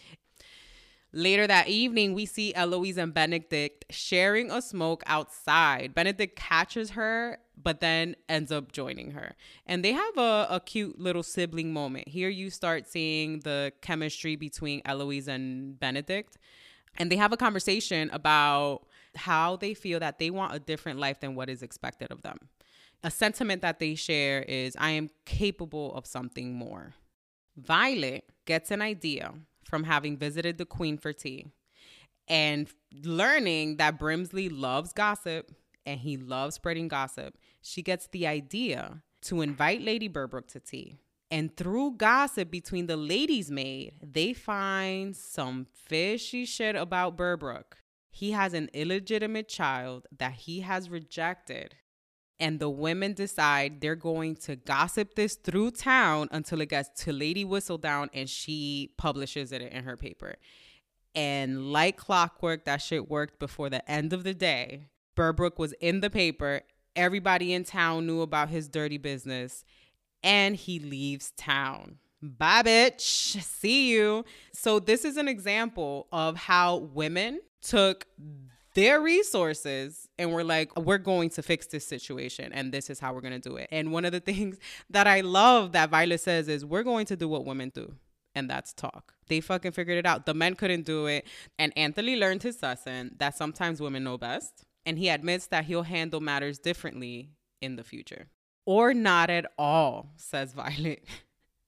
Later that evening, we see Eloise and Benedict sharing a smoke outside. Benedict catches her, but then ends up joining her. And they have a cute little sibling moment. Here you start seeing the chemistry between Eloise and Benedict. And they have a conversation about how they feel that they want a different life than what is expected of them. A sentiment that they share is, I am capable of something more. Violet gets an idea from having visited the Queen for tea and learning that Brimsley loves gossip and he loves spreading gossip. She gets the idea to invite Lady Berbrook to tea. And through gossip between the ladies' maid, they find some fishy shit about Berbrook. He has an illegitimate child that he has rejected. And the women decide they're going to gossip this through town until it gets to Lady Whistledown and she publishes it in her paper. And like clockwork, that shit worked before the end of the day. Berbrook was in the paper. Everybody in town knew about his dirty business. And he leaves town. Bye, bitch. See you. So this is an example of how women took their resources and we're like, we're going to fix this situation and this is how we're going to do it. And one of the things that I love that Violet says is, we're going to do what women do, and that's talk. They fucking figured it out. The men couldn't do it. And Anthony learned his lesson that sometimes women know best. And he admits that he'll handle matters differently in the future. Or not at all, says Violet.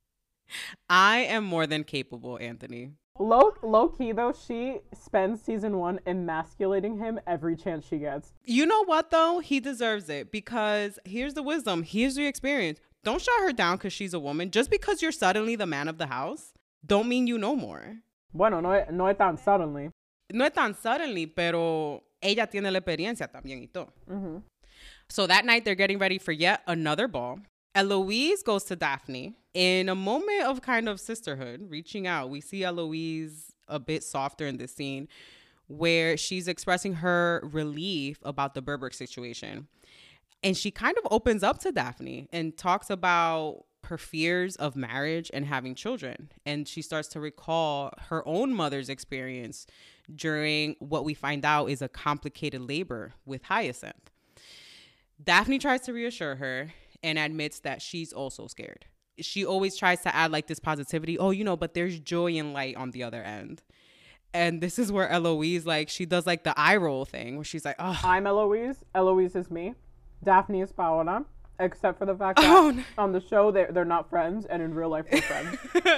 I am more than capable, Anthony. Low key though, she spends season 1 emasculating him every chance she gets. You know what, though? He deserves it because here's the wisdom. Here's the experience. Don't shut her down because she's a woman. Just because you're suddenly the man of the house, don't mean you know more. Bueno, no es tan suddenly. No es tan suddenly, pero ella tiene la experiencia también y todo. Mm-hmm. So that night, they're getting ready for yet another ball. Eloise goes to Daphne in a moment of kind of sisterhood, reaching out. We see Eloise a bit softer in this scene where she's expressing her relief about the Berberk situation. And she kind of opens up to Daphne and talks about her fears of marriage and having children. And she starts to recall her own mother's experience during what we find out is a complicated labor with Hyacinth. Daphne tries to reassure her and admits that she's also scared. She always tries to add like this positivity. Oh, you know, but there's joy and light on the other end. And this is where Eloise, like, she does like the eye roll thing where she's like, oh. I'm Eloise. Eloise is me. Daphne is Paola. Except for the fact that on the show they're not friends and in real life they're friends.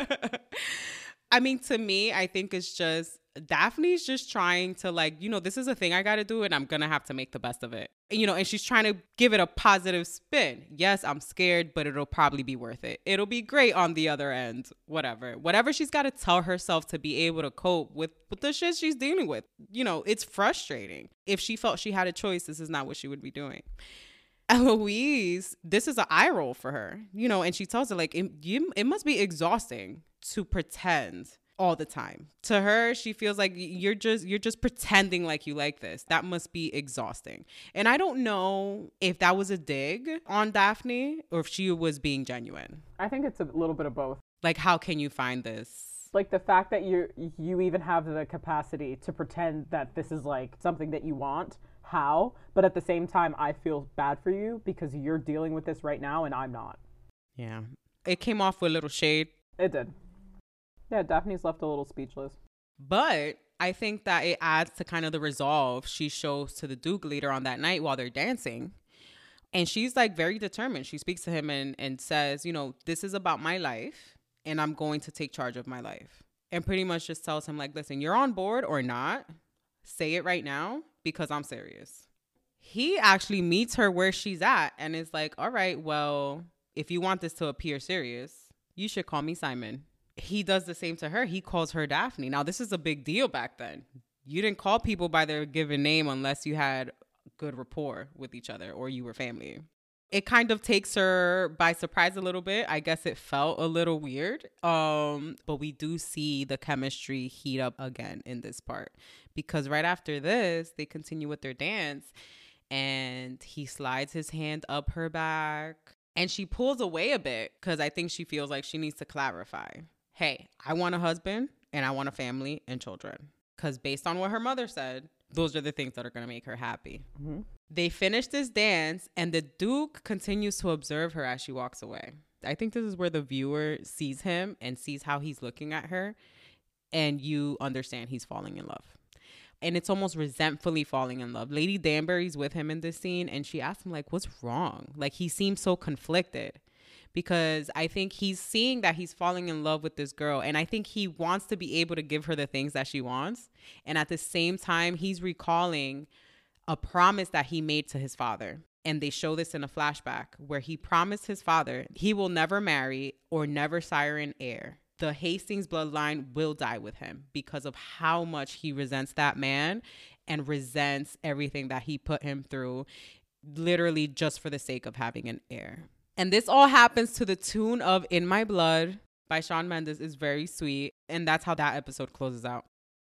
I mean, to me, I think it's just Daphne's just trying to like, you know, this is a thing I got to do and I'm going to have to make the best of it. You know, and she's trying to give it a positive spin. Yes, I'm scared, but it'll probably be worth it. It'll be great on the other end. Whatever she's got to tell herself to be able to cope with the shit she's dealing with. You know, it's frustrating. If she felt she had a choice, this is not what she would be doing. Eloise, this is an eye roll for her, you know, and she tells her like, it must be exhausting to pretend all the time. To her, she feels like you're just pretending like you like this. That must be exhausting. And I don't know if that was a dig on Daphne or if she was being genuine. I think it's a little bit of both. Like, how can you find this? Like the fact that you even have the capacity to pretend that this is like something that you want. How? But at the same time, I feel bad for you because you're dealing with this right now and I'm not. Yeah. It came off with a little shade. It did. Yeah, Daphne's left a little speechless. But I think that it adds to kind of the resolve she shows to the Duke later on that night while they're dancing. And she's like very determined. She speaks to him and says, you know, this is about my life and I'm going to take charge of my life. And pretty much just tells him like, listen, you're on board or not. Say it right now because I'm serious. He actually meets her where she's at and is like, all right, well, if you want this to appear serious, you should call me Simon. He does the same to her. He calls her Daphne. Now, this is a big deal back then. You didn't call people by their given name unless you had good rapport with each other or you were family. It kind of takes her by surprise a little bit. I guess it felt a little weird. But we do see the chemistry heat up again in this part. Because right after this, they continue with their dance. And he slides his hand up her back. And she pulls away a bit because I think she feels like she needs to clarify. Hey, I want a husband and I want a family and children. Because based on what her mother said, those are the things that are going to make her happy. Mm-hmm. They finish this dance and the Duke continues to observe her as she walks away. I think this is where the viewer sees him and sees how he's looking at her. And you understand he's falling in love. And it's almost resentfully falling in love. Lady Danbury's with him in this scene and she asks him like, what's wrong? Like he seems so conflicted. Because I think he's seeing that he's falling in love with this girl. And I think he wants to be able to give her the things that she wants. And at the same time, he's recalling a promise that he made to his father. And they show this in a flashback where he promised his father he will never marry or never sire an heir. The Hastings bloodline will die with him because of how much he resents that man and resents everything that he put him through, literally just for the sake of having an heir. And this all happens to the tune of In My Blood by Shawn Mendes. Is very sweet. And that's how that episode closes out.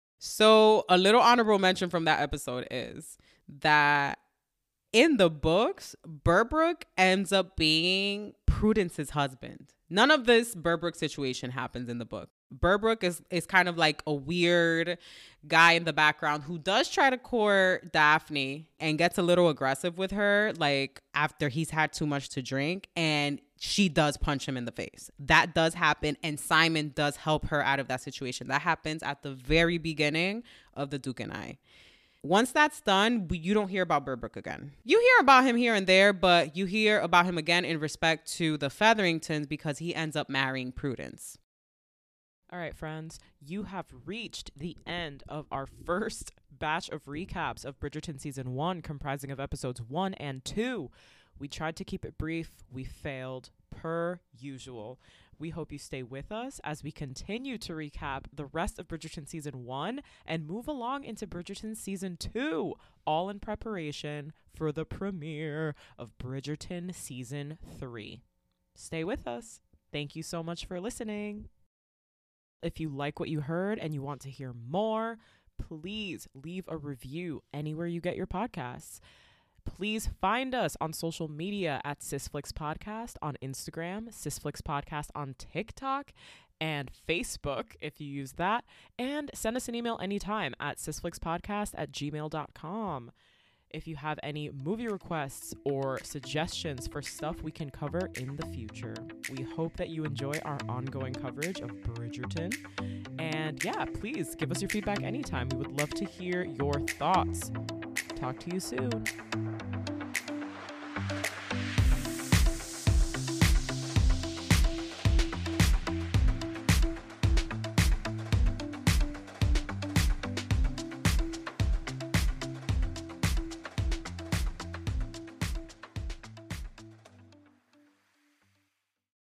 So a little honorable mention from that episode is that in the books, Berberk ends up being Prudence's husband. None of this Berberk situation happens in the book. Berberk is kind of like a weird guy in the background who does try to court Daphne and gets a little aggressive with her, like after he's had too much to drink, and she does punch him in the face. That does happen, and Simon does help her out of that situation. That happens at the very beginning of The Duke and I. Once that's done, you don't hear about Berbrook again. You hear about him here and there, but you hear about him again in respect to the Featheringtons because he ends up marrying Prudence. All right, friends, you have reached the end of our first batch of recaps of Bridgerton Season 1, comprising of episodes 1 and 2. We tried to keep it brief. We failed, per usual. We hope you stay with us as we continue to recap the rest of Bridgerton Season 1 and move along into Bridgerton Season 2, all in preparation for the premiere of Bridgerton Season 3. Stay with us. Thank you so much for listening. If you like what you heard and you want to hear more, please leave a review anywhere you get your podcasts. Please find us on social media at Sisflix Podcast on Instagram, Sisflix Podcast on TikTok, and Facebook if you use that. And send us an email anytime at sisflixpodcast@gmail.com. If you have any movie requests or suggestions for stuff we can cover in the future. We hope that you enjoy our ongoing coverage of Bridgerton. And yeah, please give us your feedback anytime. We would love to hear your thoughts. Talk to you soon.